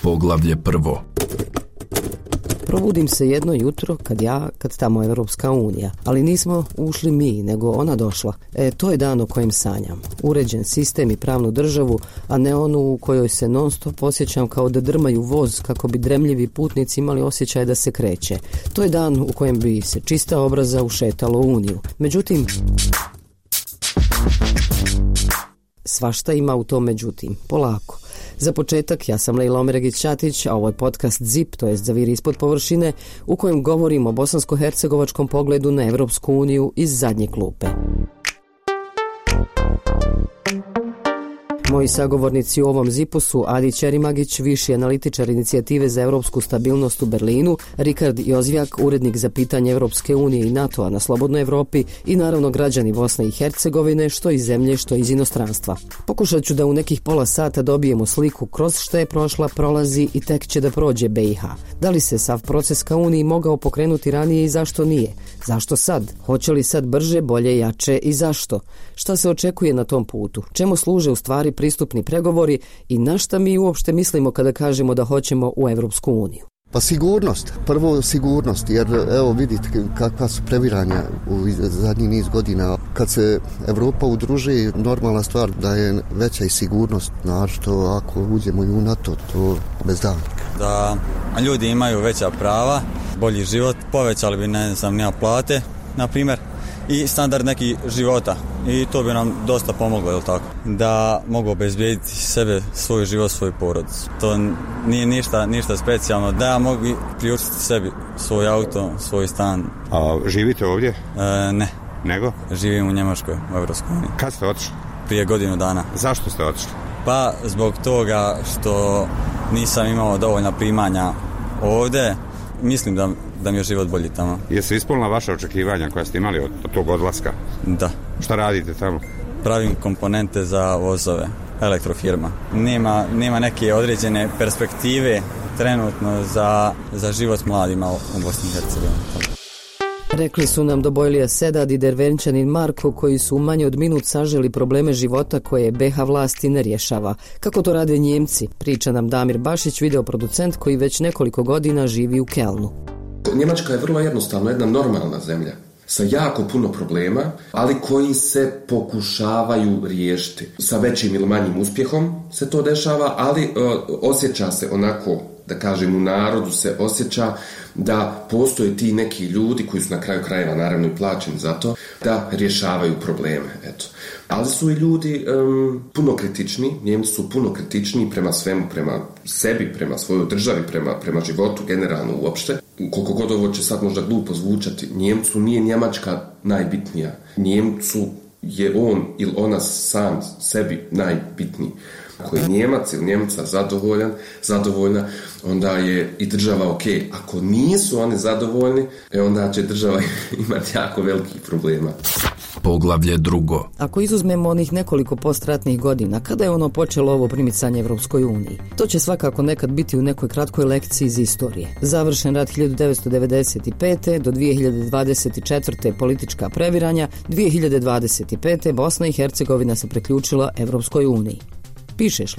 Poglavlje prvo. Probudim se jedno jutro kad tamo Evropska unija, ali nismo ušli mi, nego ona došla. To je dan o kojem sanjam. Uređen sistem i pravnu državu, a ne onu u kojoj se non stop osjećam kao da drmaju voz kako bi dremljivi putnici imali osjećaj da se kreće. To je dan u kojem bi se čista obraza ušetalo u uniju. Međutim, svašta ima u tom međutim. Polako. Za početak, ja sam Lejla Omeregić-Ćatić, a ovo je podcast ZIP, to jest Zaviri ispod površine, u kojem govorim o bosansko-hercegovačkom pogledu na Evropsku uniju iz zadnje klupe. Moji sagovornici u ovom zipu su Adi Ćerimagić, viši analitičar inicijative za evropsku stabilnost u Berlinu, Rikard Jozvjak, urednik za pitanje Evropske unije i NATO-a na Slobodnoj Evropi i naravno građani Bosne i Hercegovine, što iz zemlje, što iz inostranstva. Pokušat ću da u nekih pola sata dobijemo sliku kroz što je prošla, prolazi i tek će da prođe BiH. Da li se sav proces ka Uniji mogao pokrenuti ranije i zašto nije? Zašto sad? Hoće li sad brže, bolje, jače i zašto? Šta se očekuje na tom putu? Čemu služe u stvari pristupni pregovori i na šta mi uopšte mislimo kada kažemo da hoćemo u Evropsku uniju? Pa sigurnost, prvo sigurnost, jer evo vidite kakva su previranja u zadnji niz godina. Kad se Evropa udruži, normalna stvar da je veća i sigurnost, našto ako uđemo i u NATO, to bez davnika. Da ljudi imaju veća prava, bolji život, povećali bi nema plate, na primjer, i standard neki života. I to bi nam dosta pomoglo, je li tako? Da mogu obezbijediti sebe, svoj život, svoju porodicu. To nije ništa specijalno. Da ja mogu priučiti sebi svoj auto, svoj stan. A živite ovdje? Ne. Nego? Živim u Njemačkoj, u Evropskoj uniji. Kad ste otišli? Prije godinu dana. Zašto ste otišli? Pa zbog toga što nisam imao dovoljna primanja ovdje. Mislim da mi je život bolji tamo. Jesu ispunila vaše očekivanja koja ste imali od tog odlaska? Da. Šta radite tamo? Pravim komponente za vozove, elektrofirma. Nema neke određene perspektive trenutno za život mladima u Bosni i Hercegovini. Rekli su nam Dobojlija Sedad i Dervenčanin Marko, koji su u manje od minut saželi probleme života koje BiH vlasti ne rješava. Kako to rade Njemci? Priča nam Damir Bašić, videoproducent koji već nekoliko godina živi u Kelnu. Njemačka je vrlo jednostavno jedna normalna zemlja sa jako puno problema, ali koji se pokušavaju riješiti. Sa većim ili manjim uspjehom se to dešava, ali osjeća se onako, da kažem, u narodu se osjeća da postoje ti neki ljudi koji su na kraju krajeva naravno i plaćeni za to, da rješavaju probleme. Eto. Ali su i ljudi puno kritični, Njemci su puno kritični prema svemu, prema sebi, prema svojoj državi, prema životu generalno uopšte. Koliko god ovo će sad možda glupo zvučati, Njemcu nije Njemačka najbitnija. Njemcu je on ili ona sam sebi najbitniji. Ako je Njemac ili Njemca zadovoljna, onda je i država ok. Ako nisu oni zadovoljni, onda će država imati jako velikih problema. Poglavlje drugo. Ako izuzmemo onih nekoliko postratnih godina, kada je ono počelo ovo primicanje Evropskoj uniji? To će svakako nekad biti u nekoj kratkoj lekciji iz istorije. Završen rat 1995. do 2024. politička previranja, 2025. Bosna i Hercegovina se priključila Evropskoj uniji. Pišeš li?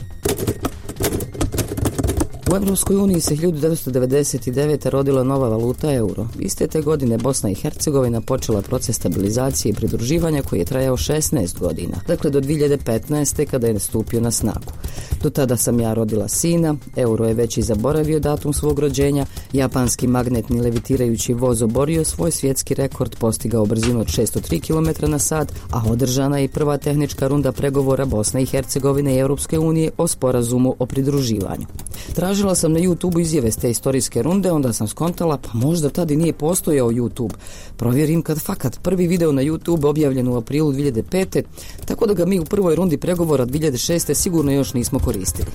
U Evropskoj uniji se 1999. rodila nova valuta euro. Iste te godine Bosna i Hercegovina počela proces stabilizacije i pridruživanja koji je trajao 16 godina, dakle do 2015. kada je nastupio na snagu. Do tada sam ja rodila sina, euro je već i zaboravio datum svog rođenja, japanski magnetni levitirajući voz oborio svoj svjetski rekord, postigao brzinu od 603 km/h, a održana je i prva tehnička runda pregovora Bosne i Hercegovine i Europske unije o sporazumu o pridruživanju. Tražila sam na YouTube izjave s te istorijske runde, onda sam skontala, pa možda tada i nije postojao YouTube. Provjerim kad fakat prvi video na YouTube objavljen u aprilu 2005. Tako da ga mi u prvoj rundi pregovora 2006. sigurno još nismo koristili.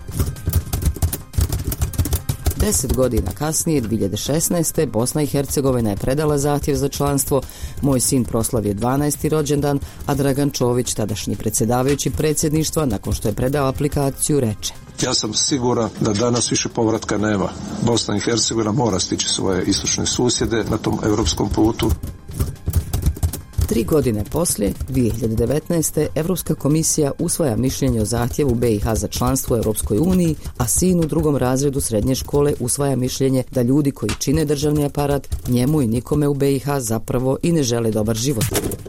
10 godina kasnije, 2016. Bosna i Hercegovina je predala zahtjev za članstvo, moj sin proslavio 12. rođendan, a Dragan Čović, tadašnji predsjedavajući predsjedništva, nakon što je predao aplikaciju, reče: Ja sam siguran da danas više povratka nema. Bosna i Hercegovina mora stići svoje istočne susjede na tom europskom putu. 3 godine poslije, 2019. Evropska komisija usvaja mišljenje o zahtjevu BiH za članstvo u Europskoj uniji, a sin u 2. razredu srednje škole usvaja mišljenje da ljudi koji čine državni aparat njemu i nikome u BiH zapravo i ne žele dobar život.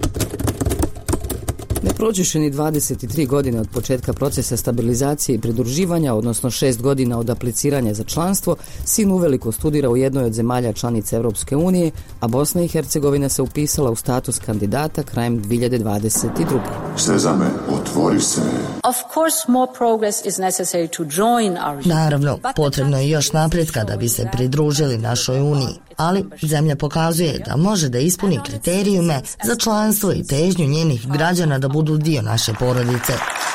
Ne prođeše ni 23 godine od početka procesa stabilizacije i pridruživanja, odnosno 6 godina od apliciranja za članstvo, sin uveliko studira u jednoj od zemalja članica Europske unije, a Bosna i Hercegovina se upisala u status kandidata krajem 2022. Sezame, otvori se. Naravno, potrebno je još napretka da bi se pridružili našoj uniji, ali zemlja pokazuje da može da ispuni kriterijume za članstvo i težnju njenih građana da budu dio naše porodice.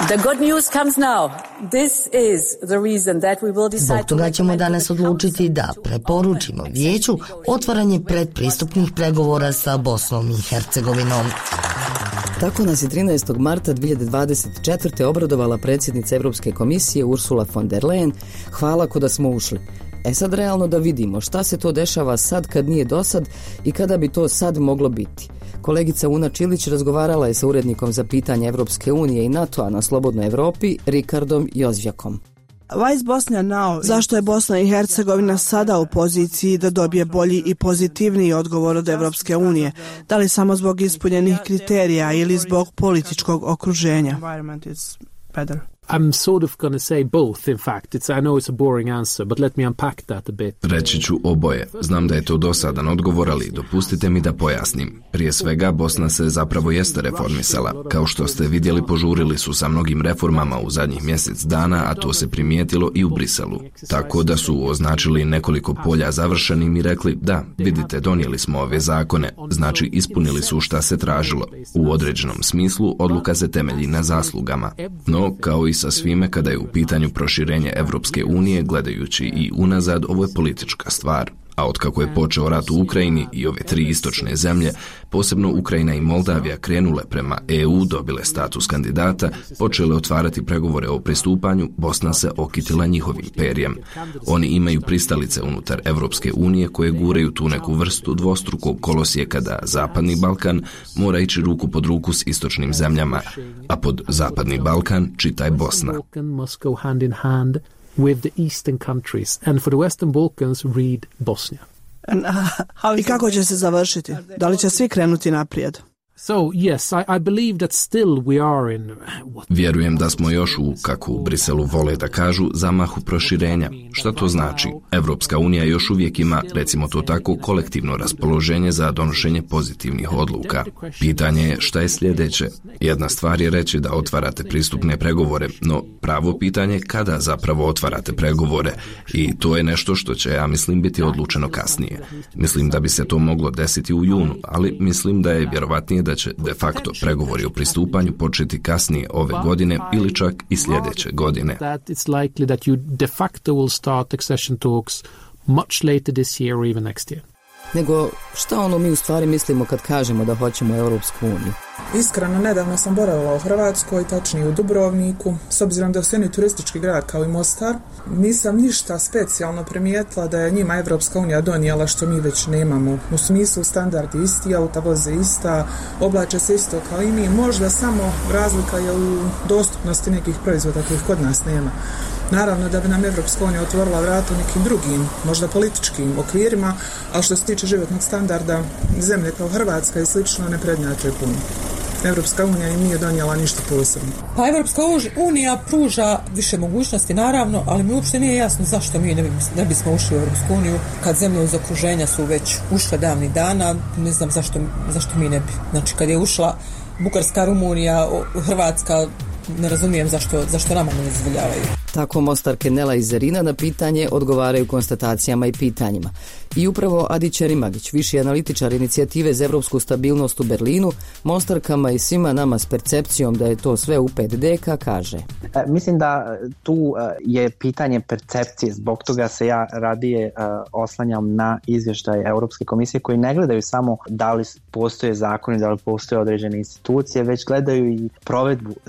Zbog toga ćemo danas odlučiti da preporučimo vijeću otvaranje predpristupnih pregovora sa Bosnom i Hercegovinom. Tako nas je 13. marta 2024. obradovala predsjednica Europske komisije Ursula von der Leyen. Hvala ko da smo ušli. Sad realno da vidimo šta se to dešava sad kad nije dosad i kada bi to sad moglo biti. Kolegica Una Čilić razgovarala je sa urednikom za pitanje Evropske unije i NATO-a na Slobodnoj Evropi, Rikardom Jozvjakom. Zašto je Bosna i Hercegovina sada u poziciji da dobije bolji i pozitivniji odgovor od Evropske unije? Da li samo zbog ispunjenih kriterija ili zbog političkog okruženja? I'm sort of going to say both, in fact. I know it's a boring answer, but let me unpack that a bit. Reći ću oboje. Znam da je to dosadan odgovor, ali dopustite mi da pojasnim. Prije svega, Bosna se zapravo jeste reformisala. Kao što ste vidjeli, požurili su sa mnogim reformama u zadnjih mjesec dana, a to se primijetilo i u Briselu. Tako da su označili nekoliko polja završenim i rekli, da, vidite, donijeli smo ove zakone, znači ispunili su šta se tražilo. U određenom smislu, odluka se temelji na zaslugama. No, kao i sa svime kada je u pitanju proširenje Evropske unije, gledajući i unazad, ovo je politička stvar. A otkako je počeo rat u Ukrajini i ove 3 istočne zemlje, posebno Ukrajina i Moldavija, krenule prema EU, dobile status kandidata, počele otvarati pregovore o pristupanju, Bosna se okitila njihovim perjem. Oni imaju pristalice unutar Evropske unije koje guraju tu neku vrstu dvostrukog kolosijeka da Zapadni Balkan mora ići ruku pod ruku s istočnim zemljama, a pod Zapadni Balkan čitaj Bosna. With the eastern countries, and for the Western Balkans, read Bosnia. I kako će se završiti? Da li će svi krenuti naprijed? So, yes, I believe that still we are in... Vjerujem da smo još u, kako u Briselu vole da kažu, zamahu proširenja. Šta to znači? Evropska unija još uvijek ima, recimo to tako, kolektivno raspoloženje za donošenje pozitivnih odluka. Pitanje je šta je sljedeće. Jedna stvar je reći da otvarate pristupne pregovore, no pravo pitanje je kada zapravo otvarate pregovore, i to je nešto što će, ja mislim, biti odlučeno kasnije. Mislim da bi se to moglo desiti u junu, ali mislim da je vjerovatnije da će de facto pregovori o pristupanju početi kasnije ove godine ili čak i sljedeće godine. Nego šta mi u stvari mislimo kad kažemo da hoćemo Europsku uniju? Iskreno, nedavno sam boravila u Hrvatskoj, tačnije u Dubrovniku. S obzirom da je osnovni turistički grad kao i Mostar, nisam ništa specijalno primijetila da je njima Evropska unija donijela što mi već nemamo. U smislu standardi isti, auta voze ista, oblače se isto kao i mi. Možda samo razlika je u dostupnosti nekih proizvoda kojih kod nas nema. Naravno da bi nam Evropska unija otvorila vrata u nekim drugim, možda političkim okvirima, ali što se tiče životnog standarda, zemlje kao Hrvatska i slično ne prednjače puno. Evropska unija im nije donijela ništa posebno. Pa Evropska unija pruža više mogućnosti, naravno, ali mi uopšte nije jasno zašto mi ne bismo ušli u Evropsku uniju kad zemlje iz okruženja su već ušle davnih dana, ne znam zašto mi ne bi. Znači kad je ušla Bugarska, Rumunija, Hrvatska, ne razumijem zašto nama ne dozvoljavaju. Tako Mostarke Nela i Zerina na pitanje odgovaraju konstatacijama i pitanjima. I upravo Adi Čerimagić, viši analitičar inicijative za evropsku stabilnost u Berlinu, Mostarkama i svima nama s percepcijom da je to sve u 5D, kaže. Mislim da tu je pitanje percepcije, zbog toga se ja radije oslanjam na izvještaj Europske komisije koji ne gledaju samo da li postoje zakoni, da li postoje određene institucije, već gledaju i provedbu tih zakona.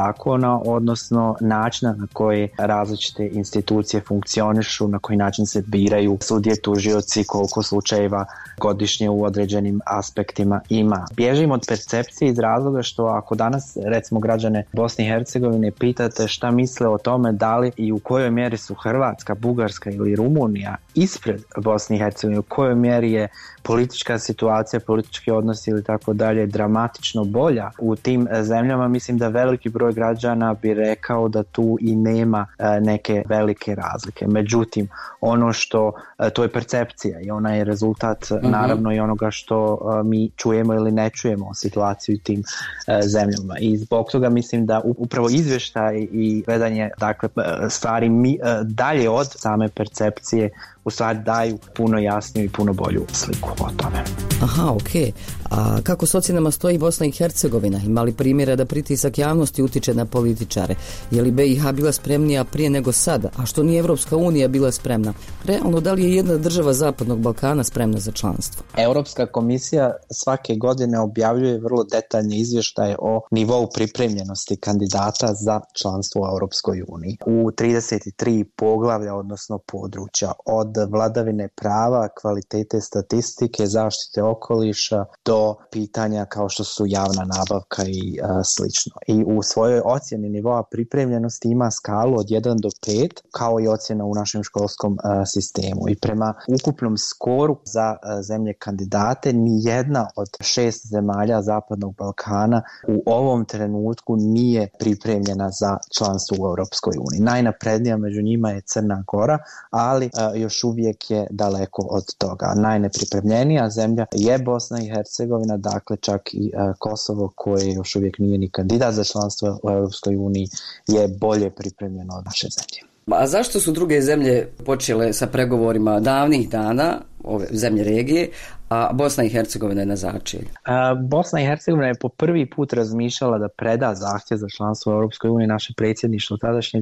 zakona, odnosno načina na koje različite institucije funkcionišu, na koji način se biraju sudije, tužioci, koliko slučajeva godišnje u određenim aspektima ima. Bježim od percepcije iz razloga što ako danas recimo građane Bosne i Hercegovine pitate šta misle o tome da li i u kojoj mjeri su Hrvatska, Bugarska ili Rumunija ispred Bosne i Hercegovine, u kojoj mjeri je politička situacija, politički odnosi ili tako dalje dramatično bolja u tim zemljama, mislim da veliki broj građana bi rekao da tu i nema neke velike razlike. Međutim, ono što, to je percepcija i ona je rezultat naravno i onoga što mi čujemo ili ne čujemo o situaciji u tim zemljama. I zbog toga mislim da upravo izvještaj i gledanje dakle, stvari dalje od same percepcije u stvari daju puno jasniju i puno bolju sliku o tome. Aha, okej. A kako s ocjenama stoji Bosna i Hercegovina? Ima li primjera da pritisak javnosti utiče na političare? Je li BiH bila spremnija prije nego sada? A što nije Evropska unija bila spremna? Realno, da li je jedna država Zapadnog Balkana spremna za članstvo? Europska komisija svake godine objavljuje vrlo detaljne izvještaje o nivou pripremljenosti kandidata za članstvo u Europskoj uniji. U 33 poglavlja, odnosno područja, od vladavine prava, kvalitete statistike, zaštite okoliša do pitanja kao što su javna nabavka i slično. I u svojoj ocjeni nivoa pripremljenosti ima skalu od 1 do 5, kao i ocjena u našem školskom sistemu. I prema ukupnom skoru za zemlje kandidate, ni jedna od 6 zemalja Zapadnog Balkana u ovom trenutku nije pripremljena za članstvo u Europskoj uniji. Najnaprednija među njima je Crna Gora, ali još uvijek je daleko od toga. Najnepripremljenija zemlja je Bosna i Hercegovina, dakle čak i Kosovo koje još uvijek nije ni kandidat za članstvo u Europskoj uniji je bolje pripremljeno od naše zemlje. A zašto su druge zemlje počele sa pregovorima davnih dana, ove zemlje regije, a Bosna i Hercegovina je na začelju? Bosna i Hercegovina je po prvi put razmišljala da preda zahtjev za članstvo u Europskoj uniji, naše predsjedništvo tadašnje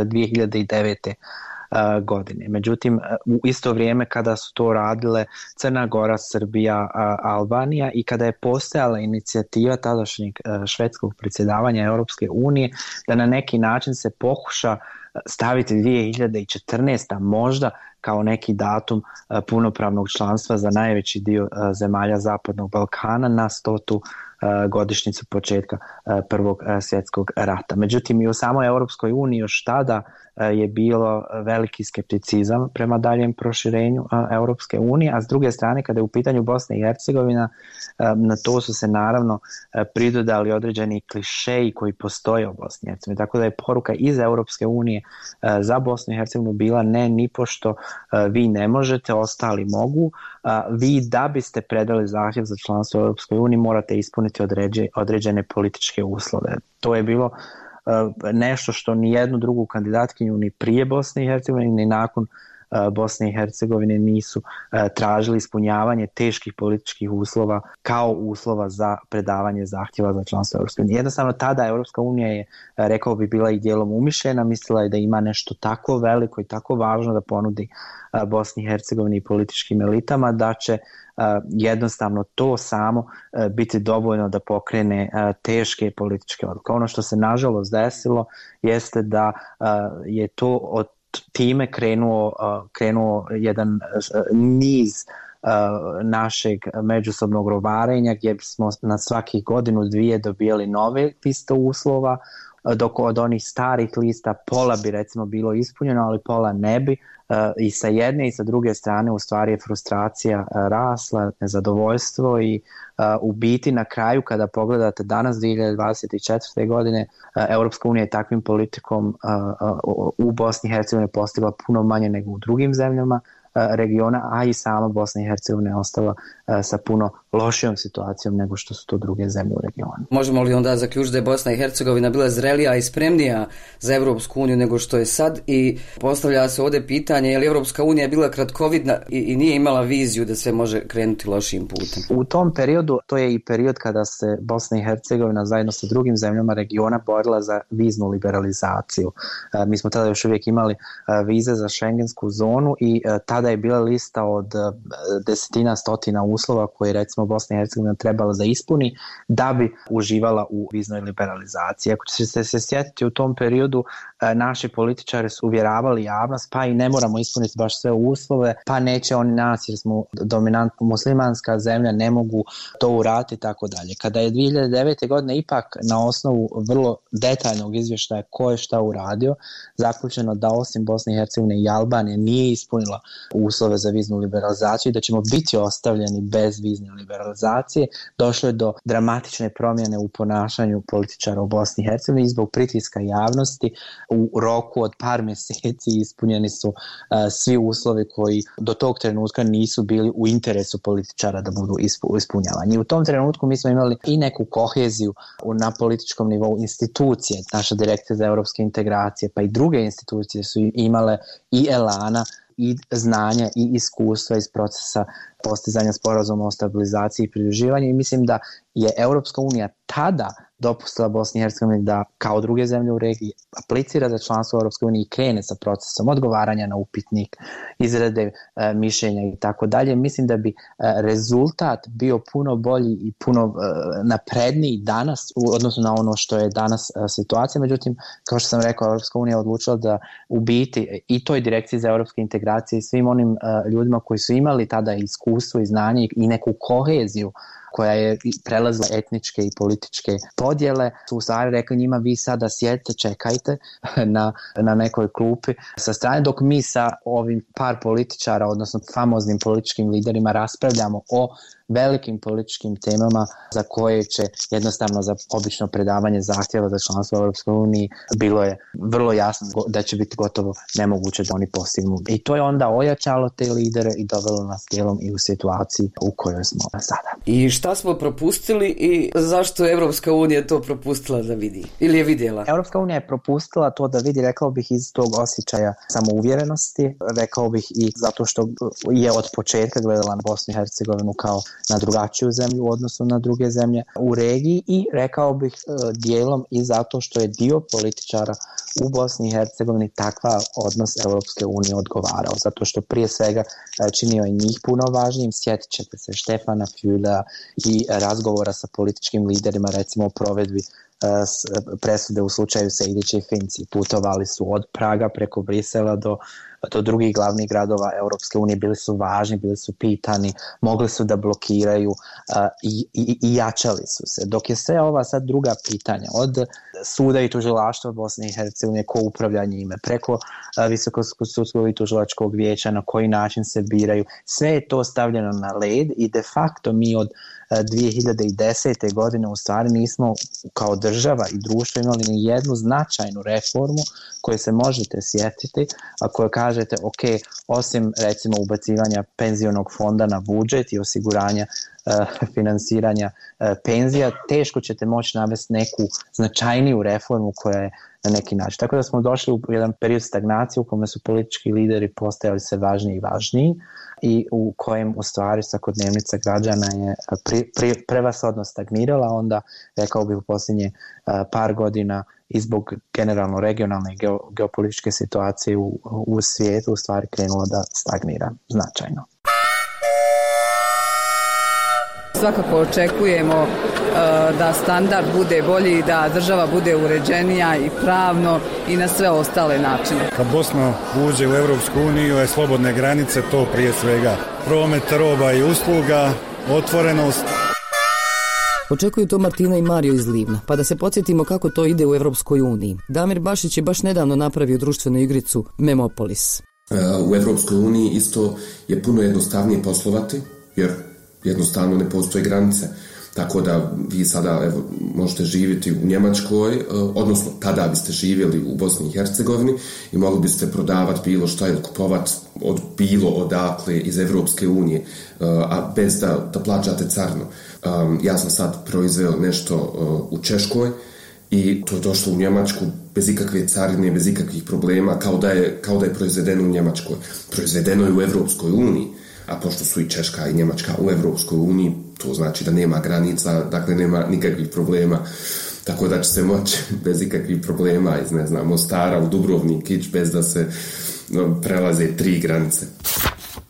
2009. godine. Međutim, u isto vrijeme kada su to radile Crna Gora, Srbija, Albanija i kada je postojala inicijativa tadašnjeg švedskog predsjedavanja Europske unije da na neki način se pokuša staviti 2014. možda kao neki datum punopravnog članstva za najveći dio zemalja Zapadnog Balkana na 100. godišnjicu početka Prvog svjetskog rata. Međutim, i u samoj Europskoj uniji još tada je bilo veliki skepticizam prema daljem proširenju Europske unije, a s druge strane kada je u pitanju Bosna i Hercegovina, na to su se naravno pridodali određeni klišeji koji postoje u Bosni i Hercegovini. Tako da je poruka iz Europske unije za Bosnu i Hercegovinu bila ne, nipošto vi ne možete, ostali mogu. Vi da biste predali zahtjev za članstvo u Europskoj uniji morate ispuniti određene političke uslove. To je bilo nešto što ni jednu drugu kandidatkinju ni prije Bosne i Hercegovine ni nakon Bosne i Hercegovine nisu tražili ispunjavanje teških političkih uslova kao uslova za predavanje zahtjeva za članstvo Europske unije. Jednostavno tada Europska unija je, rekao bi, bila i dijelom umišljena, mislila je da ima nešto tako veliko i tako važno da ponudi Bosni i Hercegovini i političkim elitama da će jednostavno to samo biti dovoljno da pokrene teške političke odluke. Ono što se nažalost desilo jeste da je to od time krenuo jedan niz našeg međusobnog rovarenja gdje smo na svakih godinu dvije dobijali nove liste uslova, dok od onih starih lista pola bi recimo bilo ispunjeno, ali pola ne bi. I sa jedne i sa druge strane u stvari je frustracija rasla, nezadovoljstvo i u biti na kraju kada pogledate danas 2024. godine Europska unija je takvim politikom u Bosni i Hercegovini postigla puno manje nego u drugim zemljama regiona, a i sama Bosna i Hercegovina je ostala sa puno lošijom situacijom nego što su to druge zemlje u regionu. Možemo li onda zaključiti da je Bosna i Hercegovina bila zrelija i spremnija za Europsku uniju nego što je sad i postavlja se ovdje pitanje je li Europska unija bila kratkovidna i nije imala viziju da sve može krenuti lošim putem? U tom periodu, to je i period kada se Bosna i Hercegovina zajedno sa drugim zemljama regiona borila za viznu liberalizaciju. Mi smo tada još uvijek imali vize za šengensku zonu i tada tada je bila lista od desetina, stotina uslova koje recimo Bosna i Hercegovina trebala da ispuni da bi uživala u viznoj liberalizaciji. Ako ćete se sjetiti, u tom periodu naši političari su uvjeravali javnost, pa i ne moramo ispuniti baš sve uslove, pa neće oni nas jer smo dominantno muslimanska zemlja, ne mogu to uraditi i tako dalje. Kada je 2009. godine ipak na osnovu vrlo detaljnog izvještaja ko je šta uradio, zaključeno da osim Bosne i Hercegovine i Albanije nije ispunila uslove za viznu liberalizaciju i da ćemo biti ostavljeni bez vizne liberalizacije, došlo je do dramatične promjene u ponašanju političara u Bosni i Hercegovini i zbog pritiska javnosti u roku od par mjeseci ispunjeni su svi uslovi koji do tog trenutka nisu bili u interesu političara da budu ispunjavani. I u tom trenutku mi smo imali i neku koheziju na političkom nivou, institucije, naša direkcija za europske integracije, pa i druge institucije su imale i elana i znanja i iskustva iz procesa postizanja sporazuma o stabilizaciji i pridruživanju i mislim da je Europska unija tada dopustila Bosni i Hercegovini da kao druge zemlje u regiji aplicira za članstvo u Europskoj uniji i krene sa procesom odgovaranja na upitnik, izrade mišljenja i tako dalje. Mislim da bi rezultat bio puno bolji i puno napredniji danas u odnosu na ono što je danas situacija. Međutim, kao što sam rekao, Europska unija je odlučila da u biti i toj direkciji za europske integracije i svim onim ljudima koji su imali tada iskustvo i znanje i neku koheziju koja je prelazila etničke i političke podjele, su u stvari rekli njima vi sada sjedite, čekajte na nekoj klupi sa strane dok mi sa ovim par političara, odnosno famoznim političkim liderima raspravljamo o velikim političkim temama za koje će jednostavno za obično predavanje zahtjeva za članstvo u Europskoj uniji bilo je vrlo jasno da će biti gotovo nemoguće da oni postignu. I to je onda ojačalo te lidere i dovelo nas dijelom i u situaciji u kojoj smo sada. I šta smo propustili i zašto je Europska unija to propustila da vidi? Ili je vidjela? Europska unija je propustila to da vidi, rekao bih, iz tog osjećaja samouvjerenosti, rekao bih i zato što je od početka gledala na Bosnu i Hercegovinu kao na drugačiju zemlju u odnosu na druge zemlje u regiji i rekao bih dijelom i zato što je dio političara u Bosni i Hercegovini takva odnos Europske unije odgovarao, zato što prije svega činio je njih puno važnijim. Sjetit ćete se Štefana Fülea i razgovora sa političkim liderima, recimo o provedbi presude u slučaju Sejdića i Finci. Putovali su od Praga preko Brisela do drugih glavnih gradova Europske unije, bili su važni, bili su pitani, mogli su da blokiraju i jačali su se. Dok je sve ova sad druga pitanja, od suda i tužilaštva Bosne i Hercegovine, ko upravlja njime, preko Visokog sudskog i tužilačkog vijeća, na koji način se biraju, sve je to stavljeno na led i de facto mi od 2010. godine u stvari nismo kao država i društvo imali ni jednu značajnu reformu koju se možete sjetiti, a koju kažete ok, osim recimo ubacivanja penzionog fonda na budžet i osiguranja finansiranja penzija, teško ćete moći navesti neku značajniju reformu koja je na neki način. Tako da smo došli u jedan period stagnacije u kome su politički lideri postajali sve važniji i važniji i u kojem u stvari svakodnevnica građana je prevashodno stagnirala, onda rekao bih u posljednje par godina i zbog generalno regionalne i geopolitičke situacije u svijetu u stvari krenulo da stagnira značajno. Svakako očekujemo da standard bude bolji, da država bude uređenija i pravno i na sve ostale načine. Kad Bosna uđe u Europsku uniju je slobodne granice, to prije svega promet roba i usluga, otvorenost. Očekuju to Martina i Mario iz Livna, pa da se podsjetimo kako to ide u Europskoj uniji. Damir Bašić je baš nedavno napravio društvenu igricu Memopolis. U Europskoj uniji isto je puno jednostavnije poslovati, jer jednostavno ne postoje granice. Tako da vi sada možete živjeti u Njemačkoj, odnosno tada biste živjeli u Bosni i Hercegovini i mogli biste prodavati bilo šta ili kupovati od bilo odakle iz Evropske unije, a bez da plaćate carinu. Ja sam sad proizveo nešto u Češkoj i to je došlo u Njemačku bez ikakve carine, bez ikakvih problema, kao da je proizvedeno u Njemačkoj. Proizvedeno je u Evropskoj uniji, a pošto su i Češka i Njemačka u Evropskoj uniji, to znači da nema granica, dakle nema nikakvih problema, tako da će se moći bez ikakvih problema iz, Mostara u Dubrovnik ići bez da se prelaze 3 granice.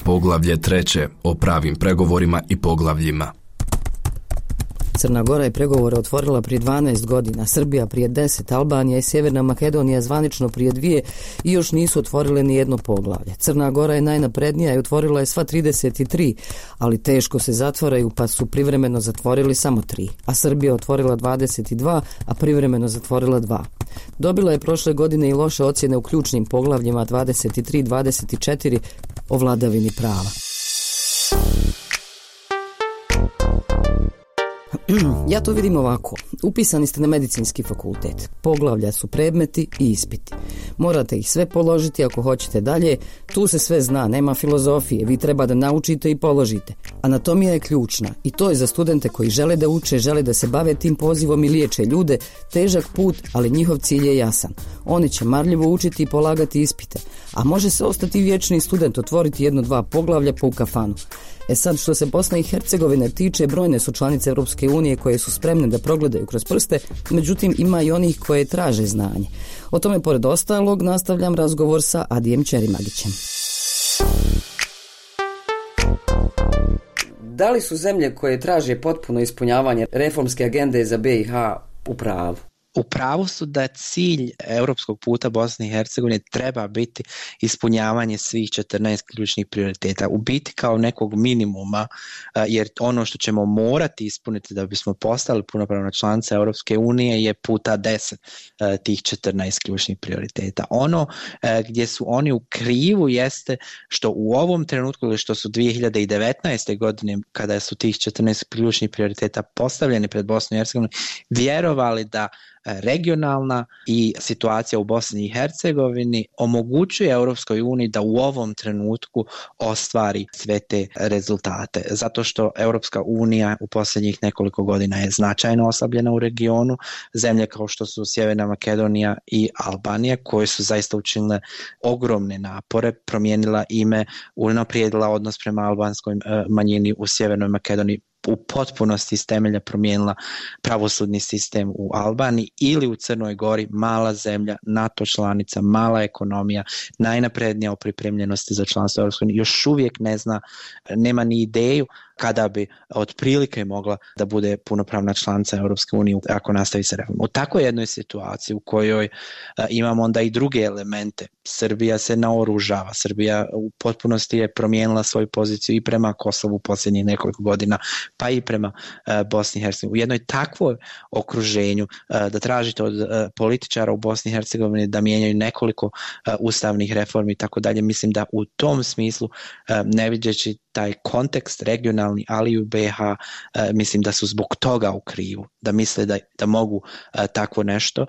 Poglavlje 3. o pravim pregovorima i poglavljima. Crna Gora je pregovore otvorila prije 12 godina, Srbija prije 10, Albanija i Sjeverna Makedonija zvanično prije 2 i još nisu otvorile ni jedno poglavlje. Crna Gora je najnaprednija i otvorila je sva 33, ali teško se zatvaraju pa su privremeno zatvorili samo 3, a Srbija otvorila 22, a privremeno zatvorila 2. Dobila je prošle godine i loše ocjene u ključnim poglavljima 23 i 24 o vladavini prava. Ja to vidim ovako. Upisani ste na medicinski fakultet. Poglavlja su predmeti i ispiti. Morate ih sve položiti ako hoćete dalje. Tu se sve zna, nema filozofije. Vi treba da naučite i položite. Anatomija je ključna i to je za studente koji žele da uče, žele da se bave tim pozivom i liječe ljude. Težak put, ali njihov cilj je jasan. Oni će marljivo učiti i polagati ispite. A može se ostati vječni student, otvoriti 1-2 poglavlja po u kafanu. Sad, što se Bosne i Hercegovine tiče, brojne su članice Europske unije koje su spremne da progledaju kroz prste, međutim ima i onih koje traže znanje. O tome, pored ostalog, nastavljam razgovor sa Adijem Ćerimagićem. Da li su zemlje koje traže potpuno ispunjavanje reformske agende za BiH u pravu? U pravu su da cilj europskog puta Bosne i Hercegovine treba biti ispunjavanje svih 14 ključnih prioriteta. U biti kao nekog minimuma, jer ono što ćemo morati ispuniti da bismo postali punopravna članica Europske unije je puta 10 tih 14 ključnih prioriteta. Ono gdje su oni u krivu jeste što u ovom trenutku, ili što su 2019. godine, kada su tih 14 ključnih prioriteta postavljeni pred Bosnu i Hercegovinu, vjerovali da regionalna i situacija u Bosni i Hercegovini omogućuje Europskoj uniji da u ovom trenutku ostvari sve te rezultate. Zato što Europska unija u posljednjih nekoliko godina je značajno oslabljena u regionu. Zemlje kao što su Sjeverna Makedonija i Albanija, koje su zaista učinile ogromne napore, promijenila ime, unaprijedila odnos prema albanskoj manjini u Sjevernoj Makedoniji, u potpunosti iz temelja promijenila pravosudni sistem u Albaniji, ili u Crnoj Gori, mala zemlja, NATO članica, mala ekonomija, najnaprednija u pripremljenosti za članstvo Europske unije, još uvijek ne zna, nema ni ideju kada bi otprilike mogla da bude punopravna članica Europske unije ako nastavi se reforma. U takvoj jednoj situaciji u kojoj imamo onda i druge elemente, Srbija se naoružava, Srbija u potpunosti je promijenila svoju poziciju i prema Kosovu u posljednjih nekoliko godina, pa i prema Bosni i Hercegovini. U jednoj takvoj okruženju da tražite od političara u Bosni i Hercegovini da mijenjaju nekoliko ustavnih reformi i tako dalje, mislim da u tom smislu, ne vidjeći taj kontekst regionalni, ali i u BiH, mislim da su zbog toga u krivu, da misle da mogu takvo nešto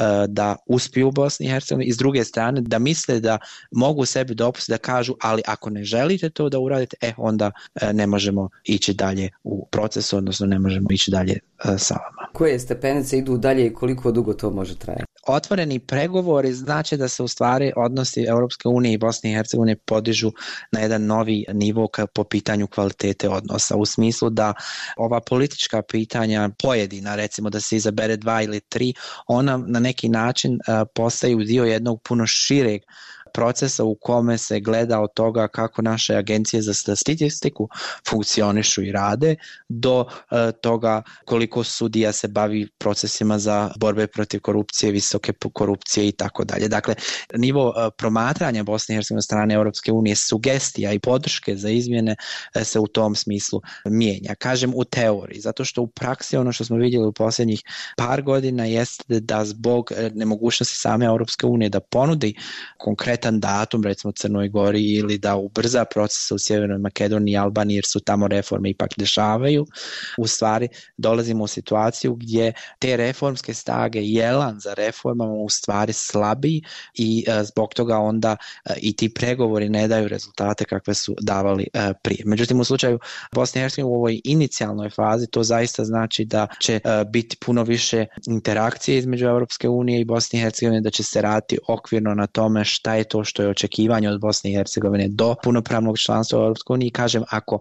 da uspiju u Bosni i Hercegovini, i s druge strane da misle da mogu sebi dopustiti da kažu, ali ako ne želite to da uradite, onda ne možemo ići dalje u procesu, odnosno ne možemo ići dalje sa vama. Koje stepenice idu dalje i koliko dugo to može trajati? Otvoreni pregovori znači da se u stvari odnosi Europske unije i Bosne i Hercegovine podižu na jedan novi nivo po pitanju kvalitete odnosa, u smislu da ova politička pitanja pojedina, recimo da se izabere 2 ili 3, ona na neki način postaju dio jednog puno šireg procesa u kome se gleda od toga kako naše agencije za statistiku funkcionišu i rade, do toga koliko sudija se bavi procesima za borbe protiv korupcije, visoke korupcije i tako dalje. Dakle, nivo promatranja Bosne i Hercegovine strane Europske unije, sugestija i podrške za izmjene se u tom smislu mijenja. Kažem u teoriji, zato što u praksi ono što smo vidjeli u posljednjih par godina jeste da zbog nemogućnosti same Europske unije da ponudi konkretan datum, recimo Crnoj Gori, ili da ubrza procese u Sjevernoj Makedoniji i Albaniji, jer su tamo reforme ipak dešavaju, u stvari dolazimo u situaciju gdje te reformske snage i elan za reformama u stvari slabiji, i zbog toga onda i ti pregovori ne daju rezultate kakve su davali prije. Međutim, u slučaju Bosne i Hercegovine u ovoj inicijalnoj fazi to zaista znači da će biti puno više interakcije između Europske unije i Bosne i Hercegovine, da će se raditi okvirno na tome šta je to što je očekivanje od Bosne i Hercegovine do punopravnog članstva u Europskoj uniji. Kažem, ako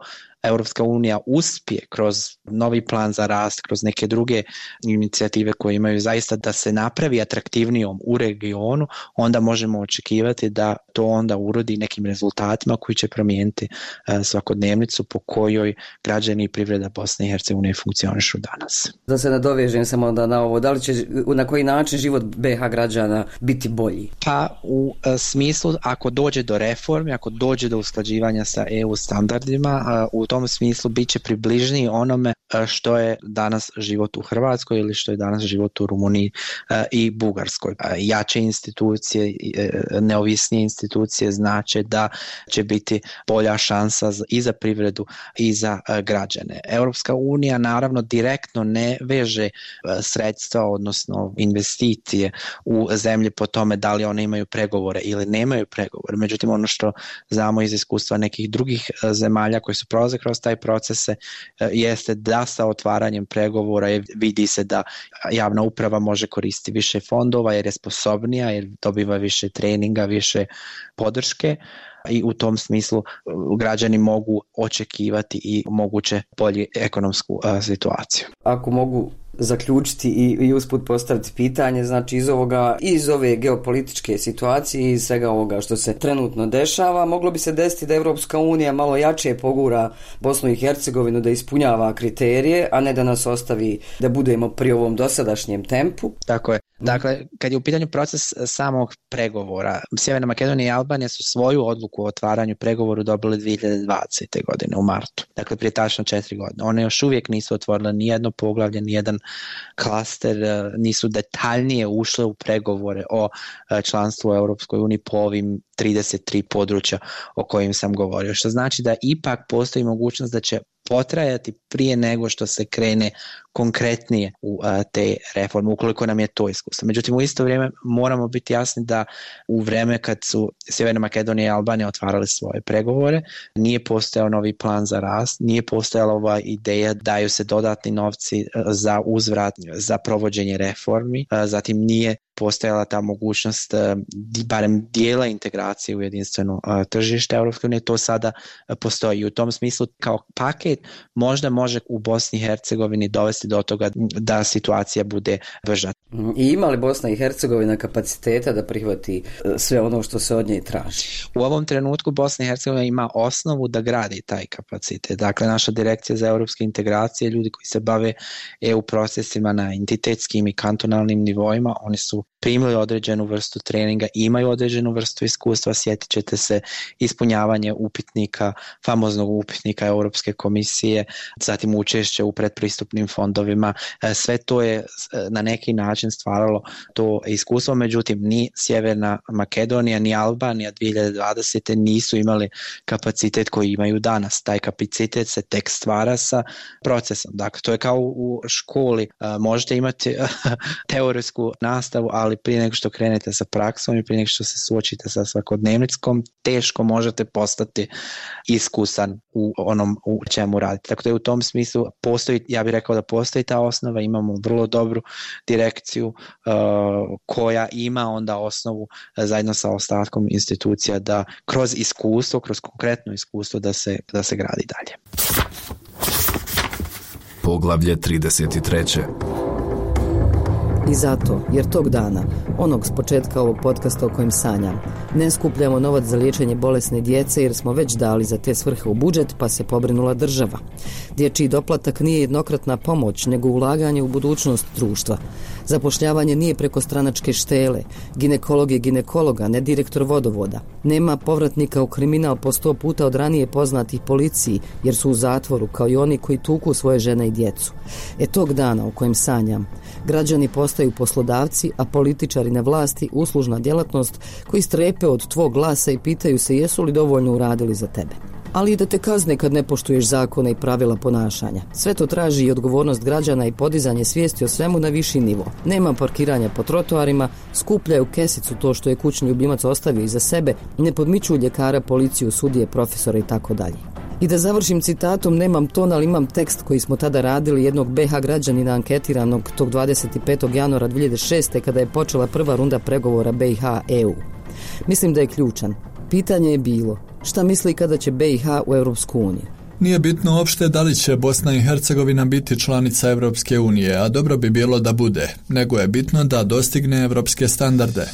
Europska unija uspije kroz novi plan za rast, kroz neke druge inicijative koje imaju zaista da se napravi atraktivnijom u regionu, onda možemo očekivati da to onda urodi nekim rezultatima koji će promijeniti svakodnevnicu po kojoj građani i privreda Bosne i Hercegovine funkcionišu danas. Da se nadovežem samo na ovo, da li će na koji način život BiH građana biti bolji? Pa u smislu ako dođe do reformi, ako dođe do usklađivanja sa EU standardima, u tom smislu bit će približniji onome što je danas život u Hrvatskoj ili što je danas život u Rumuniji i Bugarskoj. Jače institucije, neovisnije institucije znače da će biti bolja šansa i za privredu i za građane. Europska unija naravno direktno ne veže sredstva, odnosno investicije u zemlje po tome da li one imaju pregovore ili nemaju pregovore. Međutim, ono što znamo iz iskustva nekih drugih zemalja koji su prolaze kroz taj procese jeste da sa otvaranjem pregovora vidi se da javna uprava može koristiti više fondova jer je sposobnija, jer dobiva više treninga, više podrške i u tom smislu građani mogu očekivati i moguće bolju ekonomsku situaciju. Ako mogu zaključiti i usput postaviti pitanje, znači iz ove geopolitičke situacije i svega ovoga što se trenutno dešava, moglo bi se desiti da Europska unija malo jače pogura Bosnu i Hercegovinu da ispunjava kriterije, a ne da nas ostavi da budemo pri ovom dosadašnjem tempu. Tako je. Dakle, kad je u pitanju proces samog pregovora, Sjeverna Makedonija i Albanija su svoju odluku o otvaranju pregovoru dobili 2020. godine u martu. Dakle, prije tačno 4 godine. One još uvijek nisu otvorile nijedno poglavlje, nijedan klaster, nisu detaljnije ušle u pregovore o članstvu u Europskoj uniji po ovim 33 područja o kojim sam govorio. Što znači da ipak postoji mogućnost da će potrajati prije nego što se krene konkretnije u te reforme, ukoliko nam je to iskustvo. Međutim, u isto vrijeme moramo biti jasni da u vrijeme kad su Sjeverna Makedonija i Albanija otvarali svoje pregovore, nije postojao novi plan za rast, nije postojala ova ideja daju se dodatni novci za uzvrat, za provođenje reformi, zatim nije postojala ta mogućnost barem dijela integracije u jedinstveno tržište Europske unije, to sada postoji. I u tom smislu kao paket možda može u Bosni i Hercegovini dovesti do toga da situacija bude brža. I ima li Bosna i Hercegovina kapaciteta da prihvati sve ono što se od nje traži? U ovom trenutku Bosna i Hercegovina ima osnovu da gradi taj kapacitet. Dakle, naša direkcija za europske integracije, ljudi koji se bave EU procesima na entitetskim i kantonalnim nivoima, oni su primili određenu vrstu treninga, imaju određenu vrstu iskustva, sjetit ćete se ispunjavanje upitnika, famoznog upitnika Europske komisije, zatim učešće u predpristupnim fondovima, sve to je na neki način stvaralo to iskustvo, međutim ni Sjeverna Makedonija ni Albanija 2020. nisu imali kapacitet koji imaju danas. Taj kapacitet se tek stvara sa procesom. Dakle, to je kao u školi, možete imati teorijsku nastavu, ali prije nego što krenete sa praksom i prije nego što se suočite sa svakodnevnickom, teško možete postati iskusan u onom u čemu radite. Tako da je u tom smislu postoji, ja bih rekao da postoji ta osnova, imamo vrlo dobru direkciju koja ima onda osnovu zajedno sa ostatkom institucija da kroz iskustvo, kroz konkretno iskustvo da se gradi dalje. Poglavlje 33. I zato, jer tog dana, onog s početka ovog podcasta o kojem sanjam, ne skupljamo novac za liječenje bolesne djece jer smo već dali za te svrhe u budžet pa se pobrinula država. Dječji doplatak nije jednokratna pomoć nego ulaganje u budućnost društva. Zapošljavanje nije preko stranačke štele, ginekolog je ginekologa, ne direktor vodovoda. Nema povratnika u kriminal po 100 puta od ranije poznatih policiji jer su u zatvoru kao i oni koji tuku svoje žene i djecu. Tog dana o kojem sanjam, građani postaju poslodavci, a političari na vlasti uslužna djelatnost koji strepe od tvog glasa i pitaju se jesu li dovoljno uradili za tebe. Ali i da te kazne kad ne poštuješ zakone i pravila ponašanja. Sve to traži i odgovornost građana i podizanje svijesti o svemu na viši nivo. Nema parkiranja po trotoarima, skupljaju kesicu to što je kućni ljubimac ostavio iza sebe, ne podmičuju ljekara, policiju, sudije, profesora i tako dalje. I da završim citatom, nemam ton, ali imam tekst koji smo tada radili jednog BiH građanina anketiranog tog 25. januara 2006. kada je počela prva runda pregovora BiH-EU. Mislim da je ključan. Pitanje je bilo, šta misli kada će BiH u Europsku uniju? Nije bitno uopšte da li će Bosna i Hercegovina biti članica Evropske unije, a dobro bi bilo da bude, nego je bitno da dostigne evropske standarde.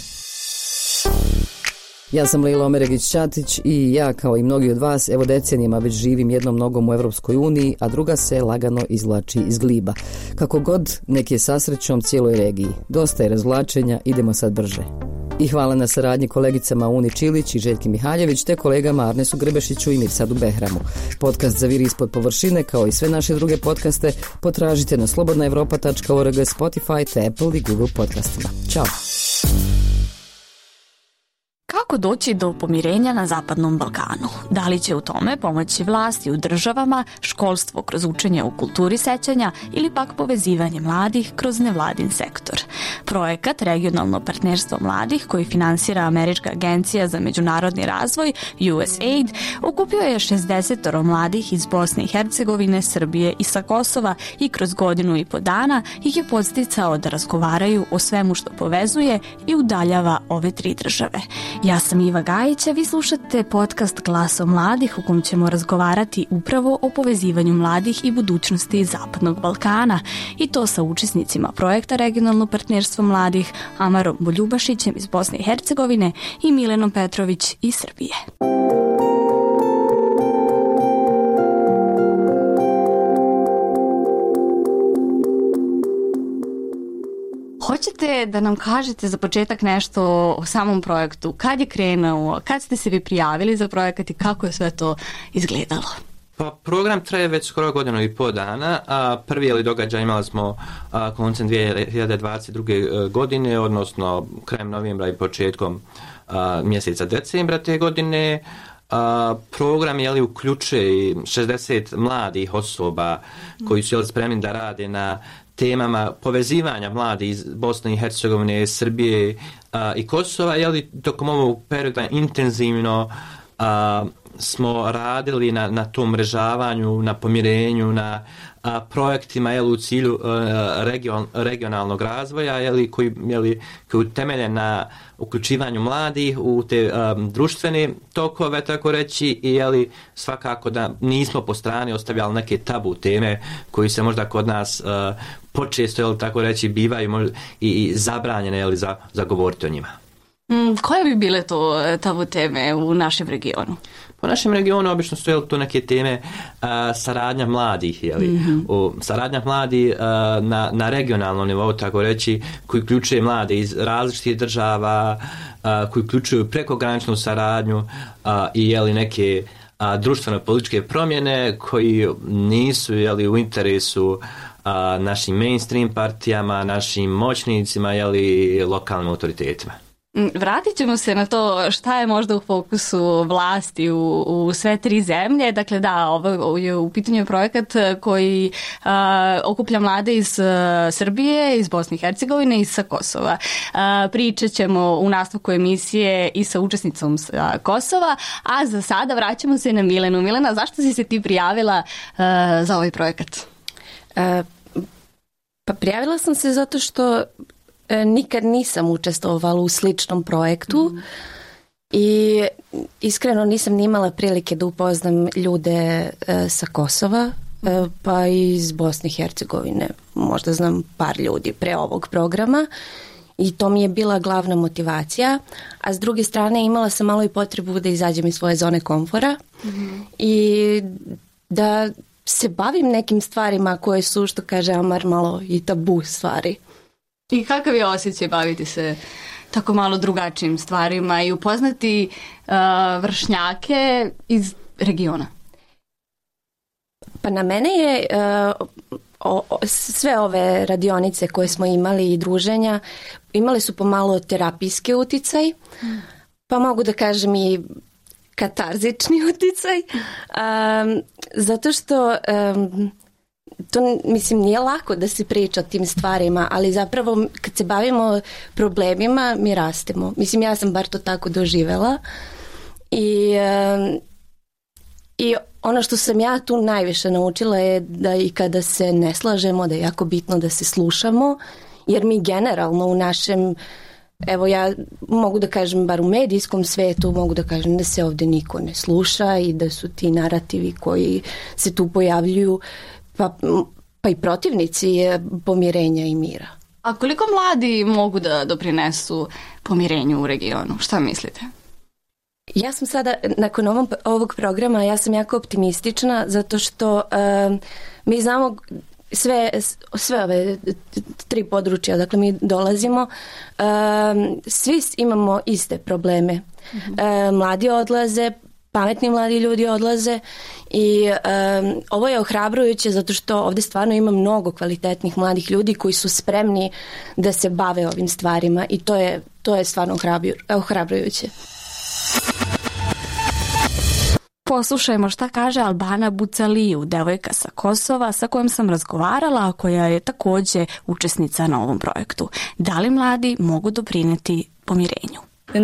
Ja sam Lejla Omeregić-Ćatić i ja, kao i mnogi od vas, evo decenijama već živim jednom nogom u Evropskoj uniji, a druga se lagano izvlači iz gliba. Kako god, nek je sa srećom cijeloj regiji. Dosta je razvlačenja, idemo sad brže. I hvala na saradnji kolegicama Uni Čilić i Željki Mihaljević, te kolegama Arnesu Grebešiću i Mirsadu Behramu. Podcast Zaviri ispod površine, kao i sve naše druge podcaste, potražite na slobodnaevropa.org, Spotify, te Apple i Google podcastima. Ćao! Kako doći do pomirenja na Zapadnom Balkanu? Da li će u tome pomoći vlasti u državama, školstvo kroz učenje u kulturi sećanja ili pak povezivanje mladih kroz nevladin sektor? Projekat Regionalno partnerstvo mladih, koji finansira Američka agencija za međunarodni razvoj USAID, okupio je 60 mladih iz Bosne i Hercegovine, Srbije i sa Kosova i kroz 1.5 godina ih je podsticao da razgovaraju o svemu što povezuje i udaljava ove 3 države. Ja sam Iva Gajić, a vi slušate podcast Glaso mladih, u kom ćemo razgovarati upravo o povezivanju mladih i budućnosti Zapadnog Balkana, i to sa učesnicima projekta Regionalno partnerstvo mladih, Amarom Boljubašićem iz Bosne i Hercegovine i Milenom Petrović iz Srbije. Hoćete da nam kažete za početak nešto o samom projektu? Kad je krenuo? Kad ste se vi prijavili za projekat i kako je sve to izgledalo? Pa program traje već skoro 1.5 dana, a prvi događaj imali smo koncem 2022. godine, odnosno krajem novembra i početkom mjeseca decembra te godine. Program uključuje 60 mladih osoba koji su spremni da rade na temama povezivanja mladih iz Bosne i Hercegovine, Srbije i Kosova. Tokom ovog perioda intenzivno smo radili na tom mrežavanju, na pomirenju, na projektima u cilju regionalnog razvoja koji utemeljen na uključivanju mladih u te društvene tokove, tako reći, i svakako da nismo po strani ostavljali neke tabu teme koji se možda kod nas počesto, tako reći, bivaju i zabranjene za govoriti o njima. Koje bi bile to tabu teme u našem regionu? Po našem regionu obično su to neke teme saradnja mladih, saradnja mladih na regionalnom nivou, tako reći, koji uključuje mlade iz različitih država, koji uključuju prekograničnu saradnju i neke društveno-političke promjene koji nisu u interesu našim mainstream partijama, našim moćnicima, lokalnim autoritetima. Vratit ćemo se na to šta je možda u fokusu vlasti u sve 3 zemlje. Dakle, da, ovo je u pitanju projekat koji okuplja mlade iz Srbije, iz Bosne i Hercegovine i sa Kosova. Pričat ćemo u nastavku emisije i sa učesnicom sa Kosova, a za sada vraćamo se na Milenu. Milena, zašto si se ti prijavila za ovaj projekat? Pa prijavila sam se zato što nikad nisam učestvovala u sličnom projektu i iskreno nisam ni imala prilike da upoznam ljude sa Kosova, pa i iz Bosne i Hercegovine. Možda znam par ljudi pre ovog programa i to mi je bila glavna motivacija, a s druge strane imala sam malo i potrebu da izađem iz svoje zone komfora i da se bavim nekim stvarima koje su, što kaže Amar, malo i tabu stvari. I kakav je osjećaj baviti se tako malo drugačijim stvarima i upoznati vršnjake iz regiona? Pa na mene je sve ove radionice koje smo imali i druženja imale su pomalo terapijski uticaj, pa mogu da kažem i katarzični uticaj, zato što to, mislim, nije lako da se priča o tim stvarima, ali zapravo kad se bavimo problemima mi rastemo. Mislim, ja sam bar to tako doživela i ono što sam ja tu najviše naučila je da i kada se ne slažemo, da je jako bitno da se slušamo, jer mi generalno u našem Evo ja mogu da kažem, bar u medijskom svetu, mogu da kažem da se ovdje niko ne sluša i da su ti narativi koji se tu pojavljuju pa i protivnici pomirenja i mira. A koliko mladi mogu da doprinesu pomirenju u regionu? Šta mislite? Ja sam sada, nakon ovog programa, ja sam jako optimistična zato što mi znamo sve ove 3 područja, dakle mi dolazimo, svi imamo iste probleme. Mladi odlaze, pametni mladi ljudi odlaze i ovo je ohrabrujuće zato što ovdje stvarno ima mnogo kvalitetnih mladih ljudi koji su spremni da se bave ovim stvarima i to je stvarno ohrabrujuće. Poslušajmo šta kaže Albana Bucaliju, devojka sa Kosova sa kojom sam razgovarala, a koja je također učesnica na ovom projektu. Da li mladi mogu doprinijeti pomirenju?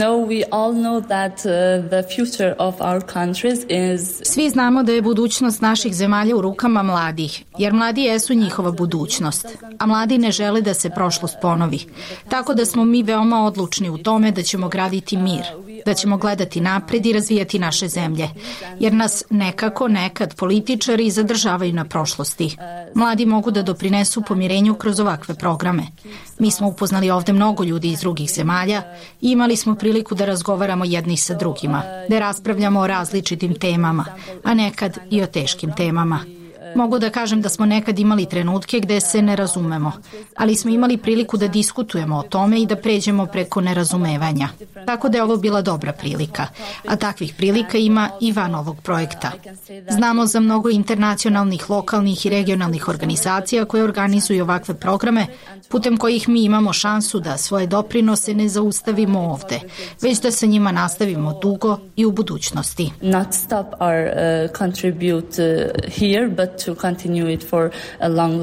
Svi znamo da je budućnost naših zemalja u rukama mladih, jer mladi jesu njihova budućnost, a mladi ne žele da se prošlost ponovi. Tako da smo mi veoma odlučni u tome da ćemo graditi mir, da ćemo gledati napred i razvijati naše zemlje, jer nas nekad političari zadržavaju na prošlosti. Mladi mogu da doprinesu pomirenju kroz ovakve programe. Mi smo upoznali ovdje mnogo ljudi iz drugih zemalja i imali smo priliku da razgovaramo jedni sa drugima, da raspravljamo o različitim temama, a nekad i o teškim temama. Mogu da kažem da smo nekad imali trenutke gde se ne razumemo, ali smo imali priliku da diskutujemo o tome i da pređemo preko nerazumevanja. Tako da je ovo bila dobra prilika, a takvih prilika ima i van ovog projekta. Znamo za mnogo internacionalnih, lokalnih i regionalnih organizacija koje organizuju ovakve programe, putem kojih mi imamo šansu da svoje doprinose ne zaustavimo ovde, već da sa njima nastavimo dugo i u budućnosti. Not stop our contribute here, but to continue it for a long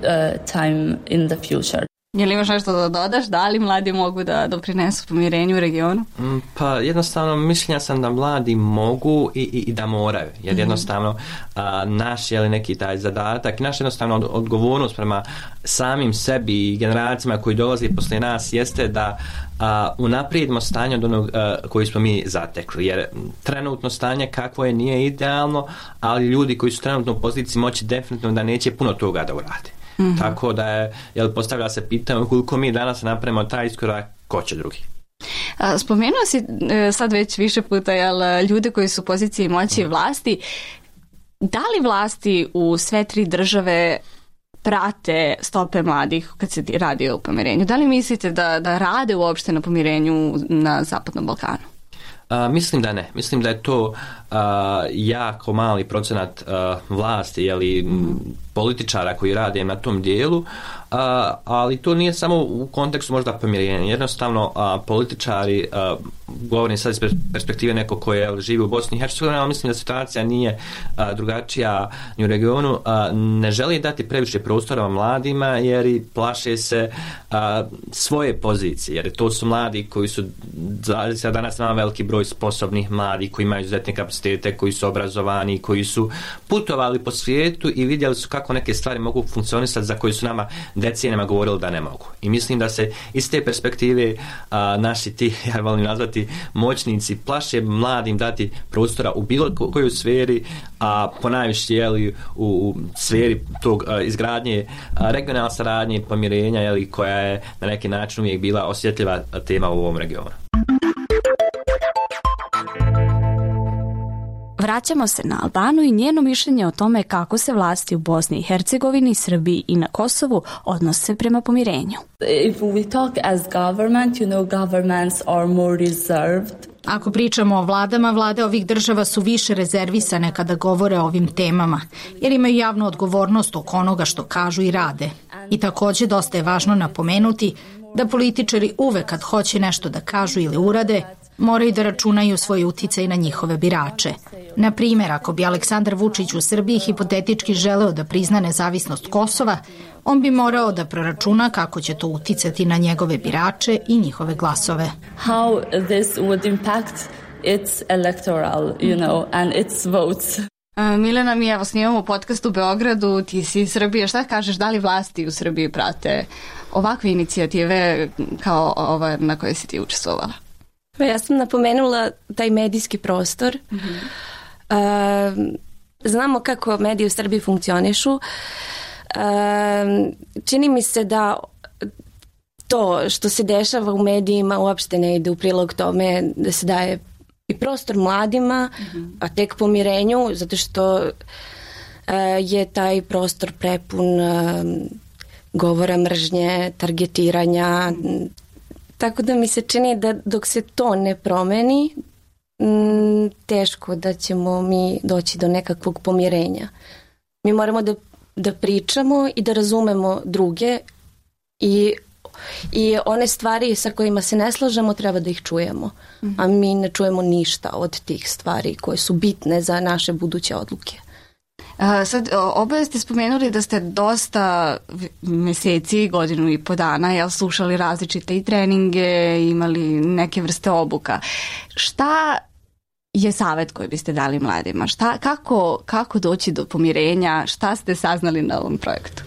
time in the future. Je li imaš nešto da dodaš? Da li mladi mogu da doprinesu pomirenju u regionu? Pa jednostavno mišljenja sam da mladi mogu i da moraju. Jer jednostavno naš je li neki taj zadatak, naša jednostavno odgovornost prema samim sebi i generacijama koji dolaze poslije nas jeste da unaprijedimo stanje od onog koji smo mi zatekli. Jer trenutno stanje kakvo je nije idealno, ali ljudi koji su trenutno u poziciji moći definitivno da neće puno toga da urade. Mm-hmm. Tako da je, postavlja se pitanje koliko mi danas napravimo taj iskorak, ko će drugi. Spomenuo si sad već više puta ljude koji su u poziciji moći i vlasti. Da li vlasti u sve 3 države prate stope mladih kad se radi o pomirenju? Da li mislite da rade uopšte na pomirenju na Zapadnom Balkanu? Mislim da ne. Mislim da je to jako mali procenat vlasti, političara koji rade na tom dijelu, ali to nije samo u kontekstu možda pomirenja. Jednostavno političari, govorim sad iz perspektive nekog koji živi u Bosni i Hercegovini, ali mislim da situacija nije drugačija ni u regionu, ne želi dati previše prostora mladima jer i plaše se svoje pozicije, jer to su mladi koji su, danas imamo veliki broj sposobnih mladih koji imaju izuzetne kapacitete, koji su obrazovani, koji su putovali po svijetu i vidjeli su kako neke stvari mogu funkcionisati za koje su nama decenijama govorili da ne mogu. I mislim da se iz te perspektive naši ti, ja volim nazvati, moćnici plaše mladim dati prostora u bilo kojoj sferi, a ponajviše u sferi tog izgradnje regionalne saradnje i pomirenja koja je na neki način uvijek bila osjetljiva tema u ovom regionu. Vraćamo se na Albanu i njeno mišljenje o tome kako se vlasti u Bosni i Hercegovini, Srbiji i na Kosovu odnose prema pomirenju. If we talk as government, governments are more reserved. Ako pričamo o vladama, vlade ovih država su više rezervisane kada govore o ovim temama, jer imaju javnu odgovornost oko onoga što kažu i rade. I također dosta je važno napomenuti da političari uvek kad hoće nešto da kažu ili urade, moraju da računaju svoj uticaj na njihove birače. Na primjer, ako bi Aleksandar Vučić u Srbiji hipotetički želeo da prizna nezavisnost Kosova, on bi morao da proračuna kako će to uticati na njegove birače i njihove glasove. How this would impact its electoral, and its votes. Milena, mi evo snimamo podcast u Beogradu, ti si iz Srbije, šta kažeš, da li vlasti u Srbiji prate ovakve inicijative kao ova na kojoj si ti učestvovala? Ja sam napomenula taj medijski prostor. Znamo kako mediji u Srbiji funkcionišu. Čini mi se da to što se dešava u medijima uopšte ne ide u prilog tome da se daje i prostor mladima, a tek pomirenju, zato što je taj prostor prepun govora mržnje, targetiranja. Tako da mi se čini da dok se to ne promeni, teško da ćemo mi doći do nekakvog pomirenja. Mi moramo da pričamo i da razumemo druge i one stvari sa kojima se ne slažemo treba da ih čujemo. A mi ne čujemo ništa od tih stvari koje su bitne za naše buduće odluke. Sad, oboje ste spomenuli da ste dosta meseci, godinu i po dana slušali različite i treninge, imali neke vrste obuka. Šta je savjet koji biste dali mladima? Kako doći do pomirenja? Šta ste saznali na ovom projektu?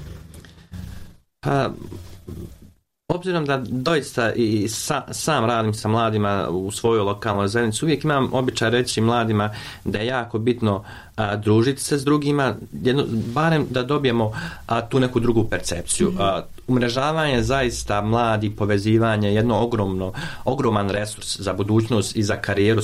Obzirom da doista i sam radim sa mladima u svojoj lokalnoj zajednici, uvijek imam običaj reći mladima da je jako bitno družiti se s drugima, barem da dobijemo tu neku drugu percepciju. Umrežavanje zaista mladi, povezivanje, jedno ogroman resurs za budućnost i za karijeru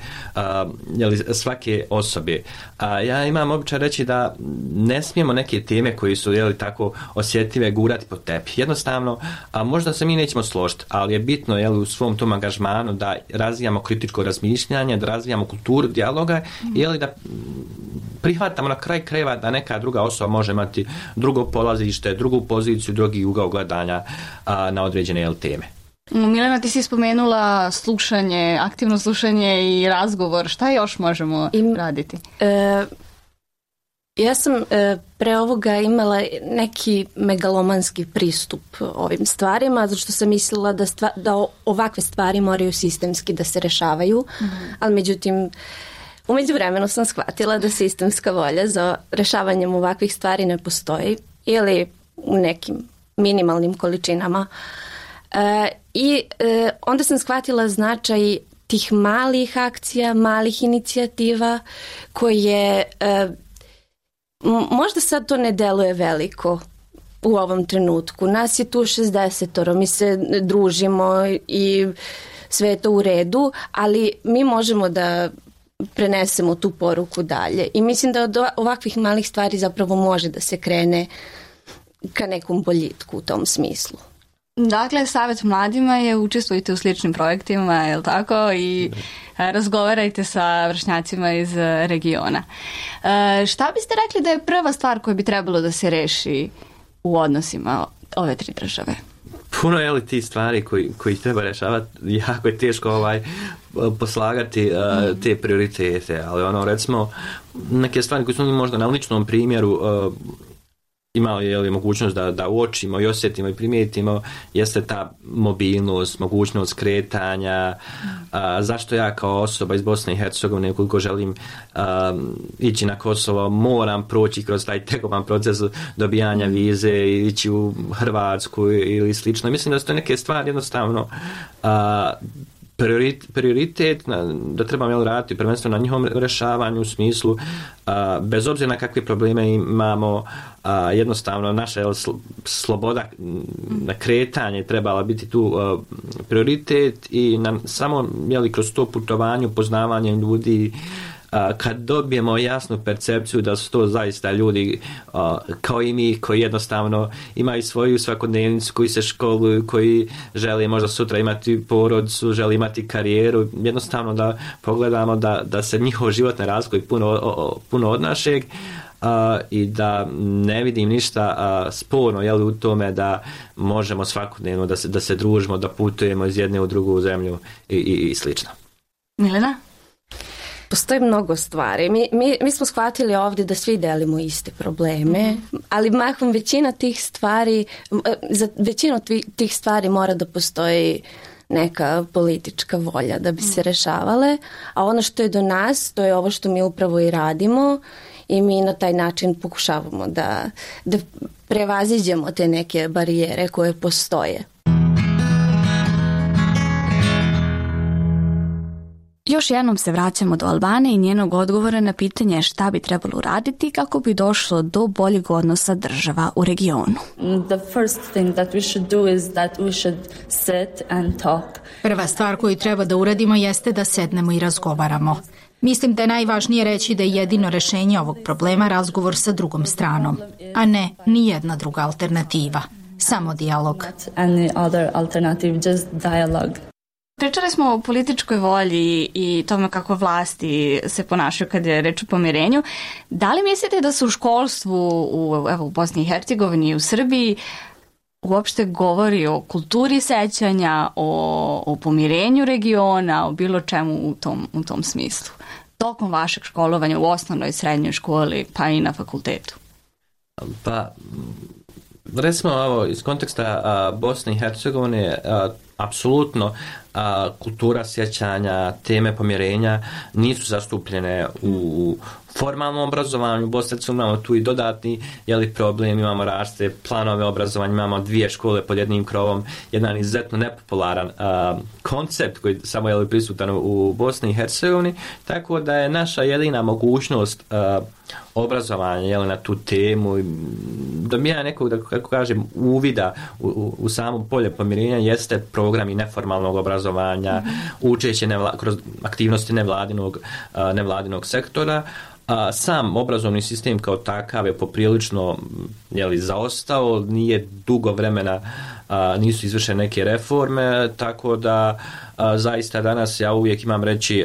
svake osobe. Ja imam običaj reći da ne smijemo neke teme koji su tako osjetljive gurati pod tepih. Jednostavno, možda se mi nećemo složiti, ali je bitno u svom tom angažmanu da razvijamo kritičko razmišljanje, da razvijamo kulturu dijaloga i da prihvatamo na kraj krajeva da neka druga osoba može imati drugo polazište, drugu poziciju, drugi ugao gledanja na određene teme. Milena, ti si spomenula slušanje, aktivno slušanje i razgovor. Šta još možemo raditi? Ja sam pre ovoga imala neki megalomanski pristup ovim stvarima, zato što sam mislila da ovakve stvari moraju sistemski da se rešavaju, ali međutim u međuvremenu sam shvatila da sistemska volja za rešavanjem ovakvih stvari ne postoji ili u nekim minimalnim količinama. Onda sam shvatila značaj tih malih akcija, malih inicijativa koje možda sad to ne deluje veliko u ovom trenutku. Nas je tu 60, mi se družimo i sve je to u redu, ali mi možemo da prenesemo tu poruku dalje. I mislim da od ovakvih malih stvari zapravo može da se krene ka nekom boljitku u tom smislu. Dakle, savjet mladima je učestvujte u sličnim projektima, je li tako? I razgovarajte sa vršnjacima iz regiona. Šta biste rekli da je prva stvar koja bi trebalo da se reši u odnosima ove tri države? Puno je ti stvari koji treba rešavati, jako je teško poslagati te prioritete, ali recimo neke stvari koje smo mi možda na ličnom primjeru imali mogućnost da uočimo i osjetimo i primijetimo, jeste ta mobilnost, mogućnost kretanja, zašto ja kao osoba iz Bosne i Hercegovine, ukoliko želim ići na Kosovo, moram proći kroz taj tegoban proces dobijanja vize i ići u Hrvatsku ili slično. Mislim da su to neke stvari jednostavno prioritet da trebamo raditi prvenstveno na njihovom rešavanju u smislu bez obzira na kakve probleme imamo, jednostavno naša sloboda na kretanje trebala biti tu prioritet i samo kroz to putovanje, upoznavanje ljudi, kad dobijemo jasnu percepciju da su to zaista ljudi kao i mi koji jednostavno imaju svoju svakodnevnicu, koji se školuju, koji žele možda sutra imati porodicu, žele imati karijeru, jednostavno da pogledamo da se njihov život ne razlikuje puno od našeg i da ne vidim ništa sporno u tome da možemo svakodnevno da se družimo, da putujemo iz jedne u drugu zemlju i slično. Milena? Postoji mnogo stvari. Mi smo shvatili ovdje da svi delimo iste probleme, ali mahom većina tih stvari, za većinu tih stvari mora da postoji neka politička volja da bi se rešavale, a ono što je do nas, to je ovo što mi upravo i radimo i mi na taj način pokušavamo da prevaziđemo te neke barijere koje postoje. Još jednom se vraćamo do Albane i njenog odgovora na pitanje šta bi trebalo uraditi kako bi došlo do boljeg odnosa država u regionu. Prva stvar koju treba da uradimo jeste da sednemo i razgovaramo. Mislim da je najvažnije reći da je jedino rešenje ovog problema razgovor sa drugom stranom, a ne ni jedna druga alternativa. Samo dijalog. Pričali smo o političkoj volji i tome kako vlasti se ponašaju kad je reč o pomirenju. Da li mislite da se u školstvu u Bosni i Hercegovini i u Srbiji uopšte govori o kulturi sećanja, o pomirenju regiona, o bilo čemu u tom smislu? Tokom vašeg školovanja u osnovnoj, srednjoj školi, pa i na fakultetu? Pa, recimo iz konteksta Bosne i Hercegovine, apsolutno kultura sjećanja, teme pomirenja nisu zastupljene u formalnom obrazovanju. U Bosni imamo tu i dodatni problem, imamo različite planove obrazovanja, imamo 2 škole pod jednim krovom, jedan izuzetno nepopularan koncept koji samo je prisutan u Bosni i Hercegovini, tako da je naša jedina mogućnost obrazovanja na tu temu, dobijanja nekog, da kako kažem, uvida u samo polje pomirenja jeste programi neformalnog obrazovanja, učeće kroz aktivnosti nevladinog sektora. Sam obrazovni sistem kao takav je poprilično zaostao, nije dugo vremena, nisu izvršene neke reforme, tako da zaista danas ja uvijek imam reći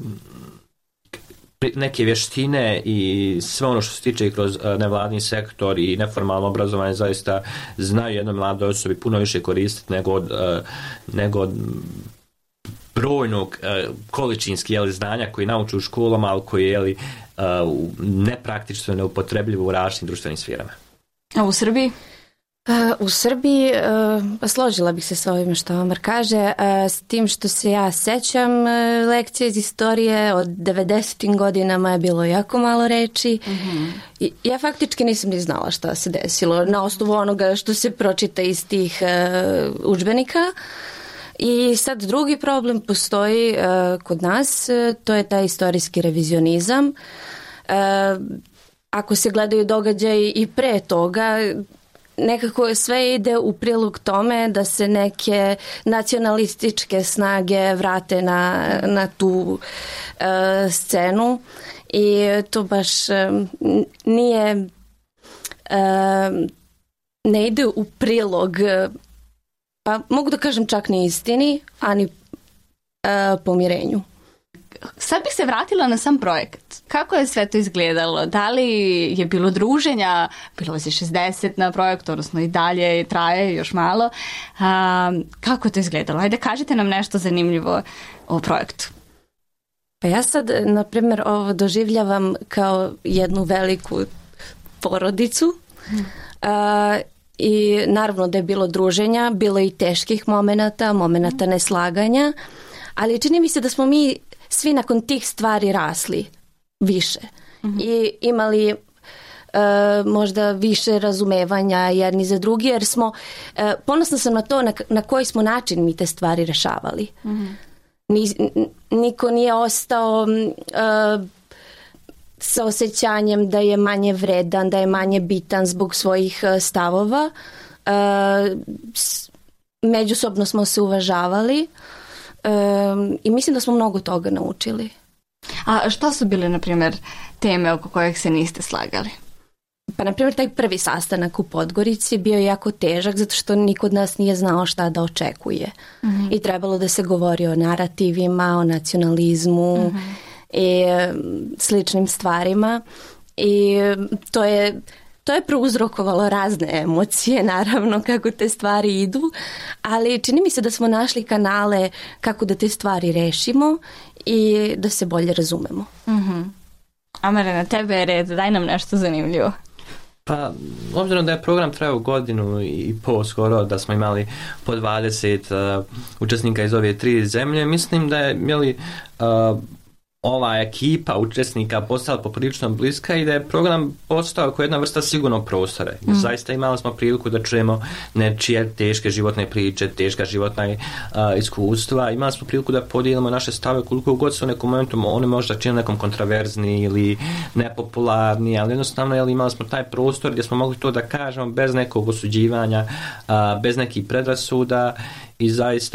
neke vještine i sve ono što se tiče kroz nevladni sektor i neformalno obrazovanje zaista znaju jednoj mladoj osobi puno više koristiti nego od brojnog količinski znanja koji nauče u školama, ali koji je nepraktično neupotrebljivo u različitim društvenim sferama. A u Srbiji? U Srbiji složila bih se s ovime što Omar kaže, s tim što se ja sećam lekcije iz istorije od 90. godinama je bilo jako malo reči. Ja faktički nisam ni znala šta se desilo na osnovu onoga što se pročita iz tih udžbenika. I sad drugi problem postoji kod nas, to je taj istorijski revizionizam. Ako se gledaju događaji i pre toga, nekako sve ide u prilog tome da se neke nacionalističke snage vrate na tu scenu i to baš nije, ne ide u prilog, pa mogu da kažem čak ni istini, a ni pomirenju. Sad bih se vratila na sam projekat. Kako je sve to izgledalo? Da li je bilo druženja? Bilo je 60 na projektu, odnosno i dalje traje još malo. Kako je to izgledalo? Ajde, kažite nam nešto zanimljivo o projektu. Pa ja sad, na primjer, ovo doživljavam kao jednu veliku porodicu. I naravno da je bilo druženja, bilo i teških momenata neslaganja, ali čini mi se da smo mi svi nakon tih stvari rasli više i imali možda više razumevanja jedni za drugi, jer smo, ponosna sam na to na koji smo način mi te stvari rešavali. Niko nije ostao sa osjećanjem da je manje vredan, da je manje bitan zbog svojih stavova. Međusobno smo se uvažavali i mislim da smo mnogo toga naučili. A šta su bile, na primjer, teme oko kojih se niste slagali? Pa, na primjer, taj prvi sastanak u Podgorici bio je jako težak zato što niko od nas nije znao šta da očekuje. I trebalo da se govori o narativima, o nacionalizmu i sličnim stvarima. I to je prouzrokovalo razne emocije, naravno, kako te stvari idu, ali čini mi se da smo našli kanale kako da te stvari rešimo i da se bolje razumemo. Amare, na tebe je red, daj nam nešto zanimljivo. Pa, obzirom da je program trajao 1.5 godina skoro, da smo imali po 20 učesnika iz ove 3 zemlje, mislim da je ova ekipa učesnika postala poprilično bliska i da je program postao kao jedna vrsta sigurnog prostora. Zaista imali smo priliku da čujemo nečije teške životne priče, teška životna iskustva. Imali smo priliku da podijelimo naše stave koliko god su u nekom momentu oni možda čini nekom kontraverzni ili nepopularni, ali jednostavno imali smo taj prostor gdje smo mogli to da kažemo bez nekog osuđivanja, bez nekih predrasuda i zaista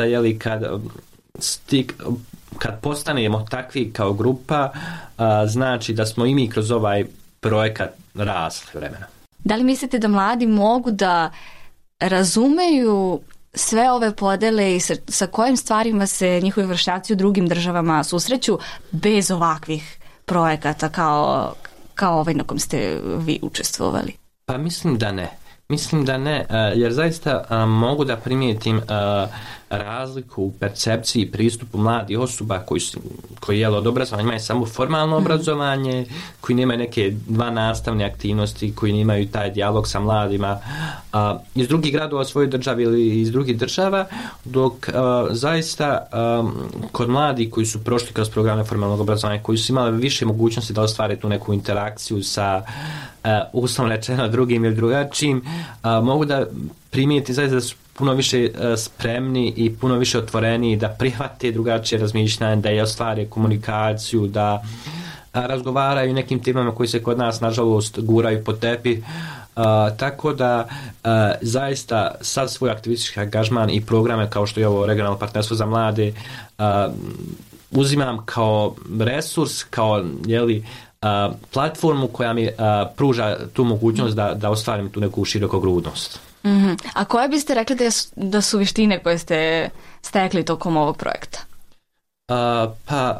kad postanemo takvi kao grupa, znači da smo i mi kroz ovaj projekat rasli vremena. Da li mislite da mladi mogu da razumeju sve ove podele i sa kojim stvarima se njihovi vršnjaci u drugim državama susreću bez ovakvih projekata kao ovaj na kom ste vi učestvovali? Pa mislim da ne, jer zaista mogu da primijetim razliku u percepciji i pristupu mladih osoba koji od obrazovanja imaju samo formalno obrazovanje, koji nemaju neke dva nastavne aktivnosti, koji nemaju taj dijalog sa mladima iz drugih gradova svoje države ili iz drugih država, dok zaista kod mladih koji su prošli kroz programe formalnog obrazovanja, koji su imali više mogućnosti da ostvare tu neku interakciju sa uslovno rečeno drugim ili drugačijim, mogu da primijeti zaista da su puno više spremni i puno više otvoreni da prihvate drugačije razmišljanje, da je ostvare komunikaciju, da razgovaraju nekim temama koji se kod nas nažalost guraju po tepih. Tako da zaista sav svoj aktivistički angažman i programe kao što je ovo regionalno partnerstvo za mlade uzimam kao resurs, kao platformu koja mi pruža tu mogućnost da ostvarim tu neku širokogrudnost. A koje biste rekli da su vještine koje ste stekli tokom ovog projekta? Pa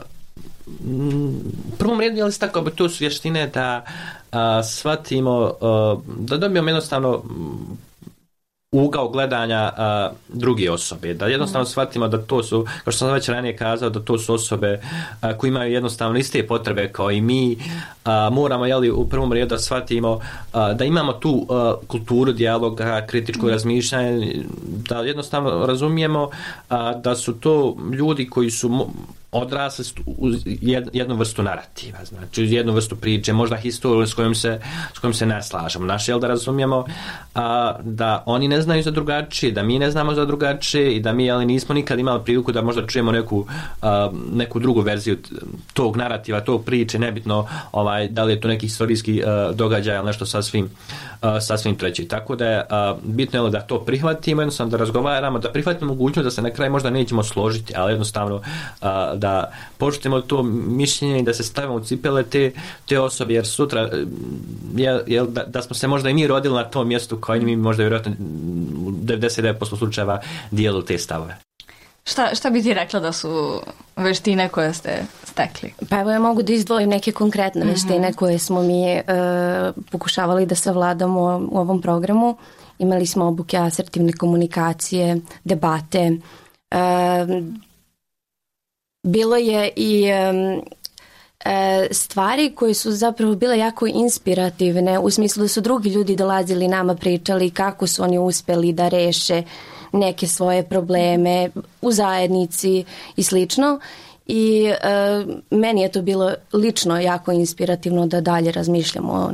u prvom redu to su vještine da shvatimo, da dobijemo jednostavno ugao gledanja druge osobe, da jednostavno shvatimo da to su, kao što sam već ranije kazao, da to su osobe koji imaju jednostavno iste potrebe kao i mi. Moramo u prvom redu da shvatimo da imamo tu kulturu dijaloga, kritičko razmišljanje, da jednostavno razumijemo da su to ljudi koji su odrasli uz jednu vrstu narativa, znači uz jednu vrstu priče, možda historiju s kojom se ne slažemo. Da razumijemo da oni ne znaju za drugačije, da mi ne znamo za drugačije i da mi nismo nikad imali priliku da možda čujemo neku drugu verziju tog narativa, tog priče, nebitno da li je to neki historijski događaj ili nešto sasvim treći. Tako da je bitno da to prihvatimo, jednostavno da razgovaramo, da prihvatimo mogućnost da se na kraju možda nećemo složiti, ali jednostavno da poštujemo to mišljenje i da se stavimo u cipele te osobe, jer sutra da smo se možda i mi rodili na tom mjestu kao i mi možda vjerojatno 99% slučajeva dijelu te stavove. Šta bi ti rekla da su veštine koje ste stekli? Pa evo ja mogu da izdvojim neke konkretne veštine koje smo mi pokušavali da savladamo u ovom programu. Imali smo obuke asertivne komunikacije, debate. Bilo je i stvari koje su zapravo bile jako inspirativne, u smislu da su drugi ljudi dolazili nama, pričali kako su oni uspjeli da reše neke svoje probleme u zajednici i slično. I meni je to bilo lično jako inspirativno da dalje razmišljamo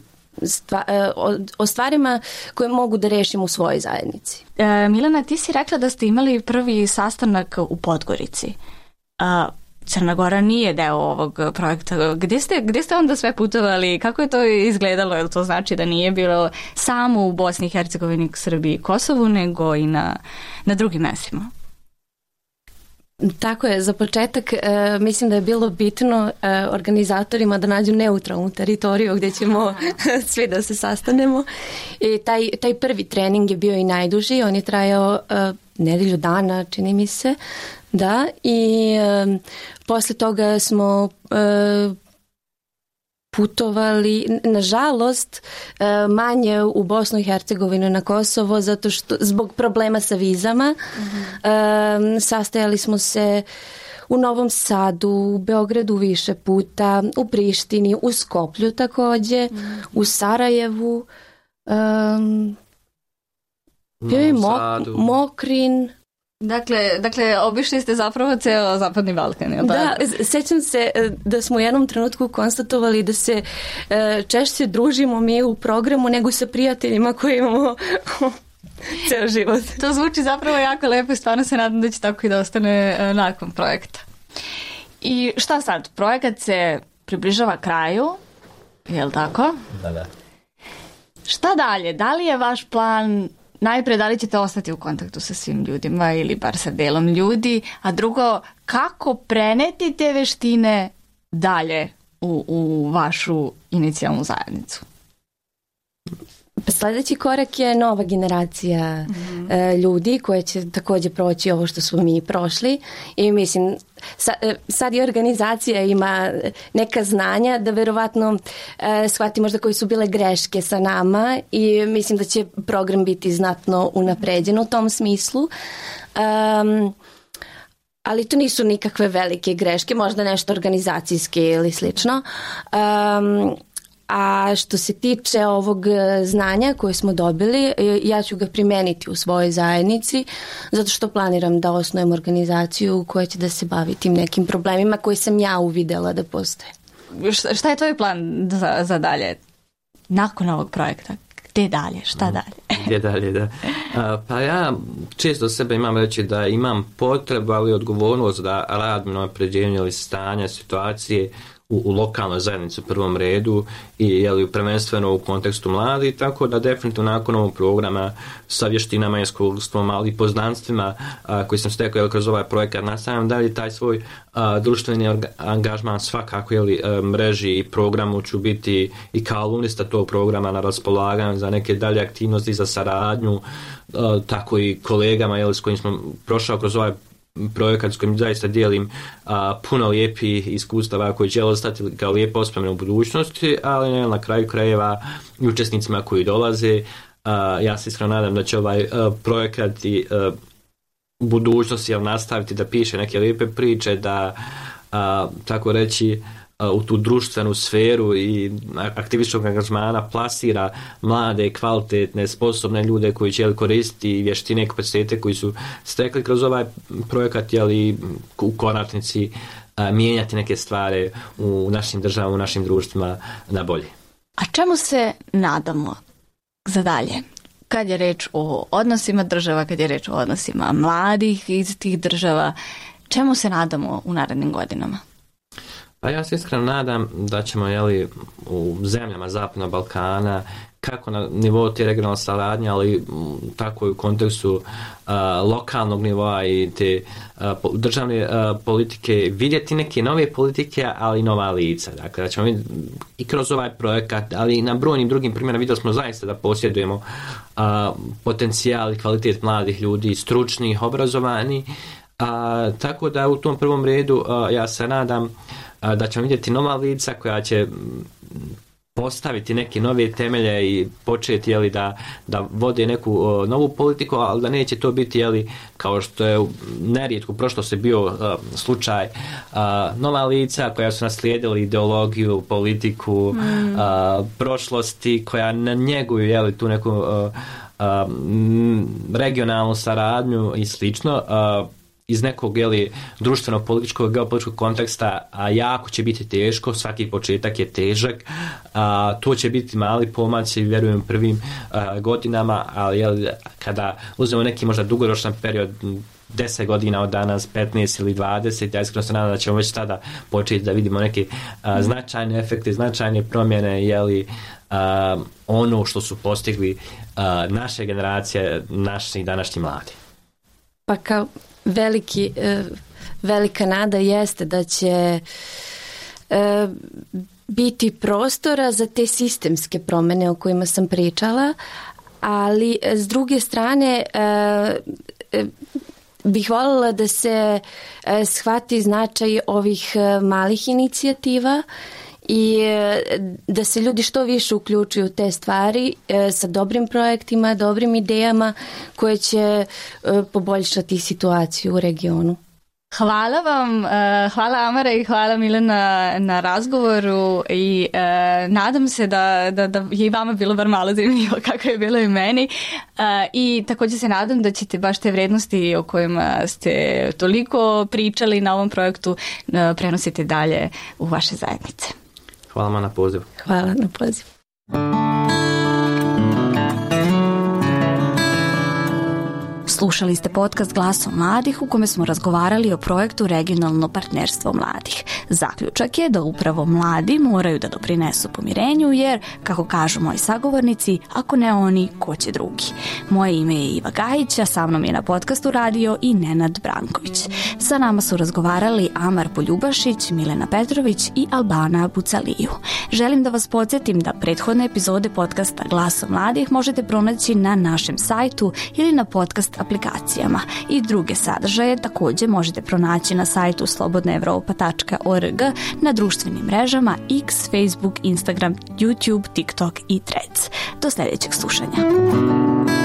o stvarima koje mogu da rešim u svojoj zajednici. Milena, ti si rekla da ste imali prvi sastanak u Podgorici. Crna Gora nije deo ovog projekta. Gdje ste onda sve putovali? Kako je to izgledalo? Jel to znači da nije bilo samo u Bosni i Hercegovini, Srbiji i Kosovu, nego i na drugim mjestima? Tako je, za početak mislim da je bilo bitno organizatorima da nađu neutralnu teritoriju gdje ćemo svi da se sastanemo. I taj prvi trening je bio i najduži, on je trajao nedelju dana, čini mi se. Da, i posle toga smo putovali, nažalost, manje u Bosnu i Hercegovinu, na Kosovo, zato što zbog problema sa vizama. Sastajali smo se u Novom Sadu, u Beogradu više puta, u Prištini, u Skoplju također, u Sarajevu, bio je Mokrin, Dakle, obišli ste zapravo ceo Zapadni Balkan, je li da, sećam se da smo u jednom trenutku konstatovali da se češće družimo mi u programu nego sa prijateljima koji imamo ceo život. To zvuči zapravo jako lepo i stvarno se nadam da će tako i da ostane nakon projekta. I šta sad? Projekat se približava kraju, je li tako? Da. Šta dalje? Da li je vaš plan, najprej da li ćete ostati u kontaktu sa svim ljudima ili bar sa delom ljudi, a drugo, kako preneti te veštine dalje u vašu inicijalnu zajednicu? Sljedeći korak je nova generacija ljudi koja će također proći ovo što smo mi prošli i mislim sad i organizacija ima neka znanja da verovatno shvati možda koji su bile greške sa nama i mislim da će program biti znatno unapređen u tom smislu. Ali to nisu nikakve velike greške, možda nešto organizacijske ili slično. A što se tiče ovog znanja koje smo dobili, ja ću ga primeniti u svojoj zajednici, zato što planiram da osnujem organizaciju koja će da se bavi tim nekim problemima koje sam ja uvidela da postoje. Šta je tvoj plan za dalje? Nakon ovog projekta? Gde dalje? Šta dalje? Gde dalje, da. Pa ja često sebe imam reći da imam potrebu, ali odgovornost da radim na napređenju ili stanja situacije u lokalnoj zajednici u prvom redu i prvenstveno u kontekstu mladih, tako da definitivno nakon ovog programa sa vještinama, iskustvom, ali i poznanstvima koji sam stekao kroz ovaj projekat nastavljam dalje taj svoj društveni angažman svakako mreži i programu ću biti i kao alumnista tog programa na raspolaganju za neke dalje aktivnosti, za saradnju, tako i kolegama s kojim smo prošao kroz ovaj projekat s kojim zaista dijelim puno lijepih iskustava koji će ostati kao lijepo ospomene u budućnosti, ali na kraju krajeva i učesnicima koji dolaze. Ja se iskreno nadam da će ovaj projekat i u budućnosti nastaviti da piše neke lijepe priče, da tako reći u tu društvenu sferu i aktivističkog angažmana plasira mlade, kvalitetne, sposobne ljude koji će koristiti vještine i kapacitete koji su stekli kroz ovaj projekat, u konačnici mijenjati neke stvari u našim državama, u našim društvima na bolje. A čemu se nadamo za dalje? Kad je reč o odnosima država, kad je reč o odnosima mladih iz tih država, čemu se nadamo u narednim godinama? Pa ja se iskreno nadam da ćemo u zemljama Zapadnog Balkana, kako na nivou te regionalne saradnje, ali tako i u kontekstu lokalnog nivoa i te državne politike vidjeti neke nove politike, ali i nova lica. Dakle, da ćemo vidjeti i kroz ovaj projekat, ali i na brojnim drugim primjerima vidjeli smo zaista da posjedujemo potencijal i kvalitet mladih ljudi, stručnih, obrazovanih. Tako da u tom prvom redu ja se nadam da ćemo vidjeti nova lica koja će postaviti neke nove temelje i početi da vode neku novu politiku, ali da neće to biti kao što je nerijetko u prošlosti bio slučaj nova lica koja su naslijedili ideologiju, politiku prošlosti, koja njeguju tu neku regionalnu saradnju i slično, iz nekog društvenog, političkog, geopolitičkog konteksta, a jako će biti teško, svaki početak je težak, to će biti mali pomaci, vjerujem, prvim godinama, ali kada uzmemo neki možda dugoročan period, 10 godina od danas, 15 ili 20, ja iskreno se nadam da ćemo već tada početi da vidimo neke značajne efekte, značajne promjene, ono što su postigli naše generacije, naši današnji mladi. Pa kao velika nada jeste da će biti prostora za te sistemske promjene o kojima sam pričala, ali s druge strane bih voljela da se shvati značaj ovih malih inicijativa i da se ljudi što više uključuju u te stvari sa dobrim projektima, dobrim idejama koje će poboljšati situaciju u regionu. Hvala vam, hvala Amara i hvala Milena na razgovoru i nadam se da je i vama bilo bar malo zanimljivo kako je bilo i meni i također se nadam da ćete baš te vrednosti o kojima ste toliko pričali na ovom projektu prenosite dalje u vaše zajednice. Hvala vam na pozivu. Hvala na pozivu. Slušali ste podcast Glasom mladih u kome smo razgovarali o projektu Regionalno partnerstvo mladih. Zaključak je da upravo mladi moraju da doprinesu pomirenju jer, kako kažu moji sagovornici, ako ne oni, ko će drugi. Moje ime je Iva Gajić, a sa mnom je na podcastu radio i Nenad Branković. Sa nama su razgovarali Amar Poljubašić, Milena Petrović i Albana Bucaliju. Želim da vas podsjetim da prethodne epizode podcasta Glasom mladih možete pronaći na našem sajtu ili na podcast aplikacijama i druge sadržaje također možete pronaći na sajtu slobodnaevropa.org, na društvenim mrežama X, Facebook, Instagram, YouTube, TikTok i Threads. Do sljedećeg slušanja.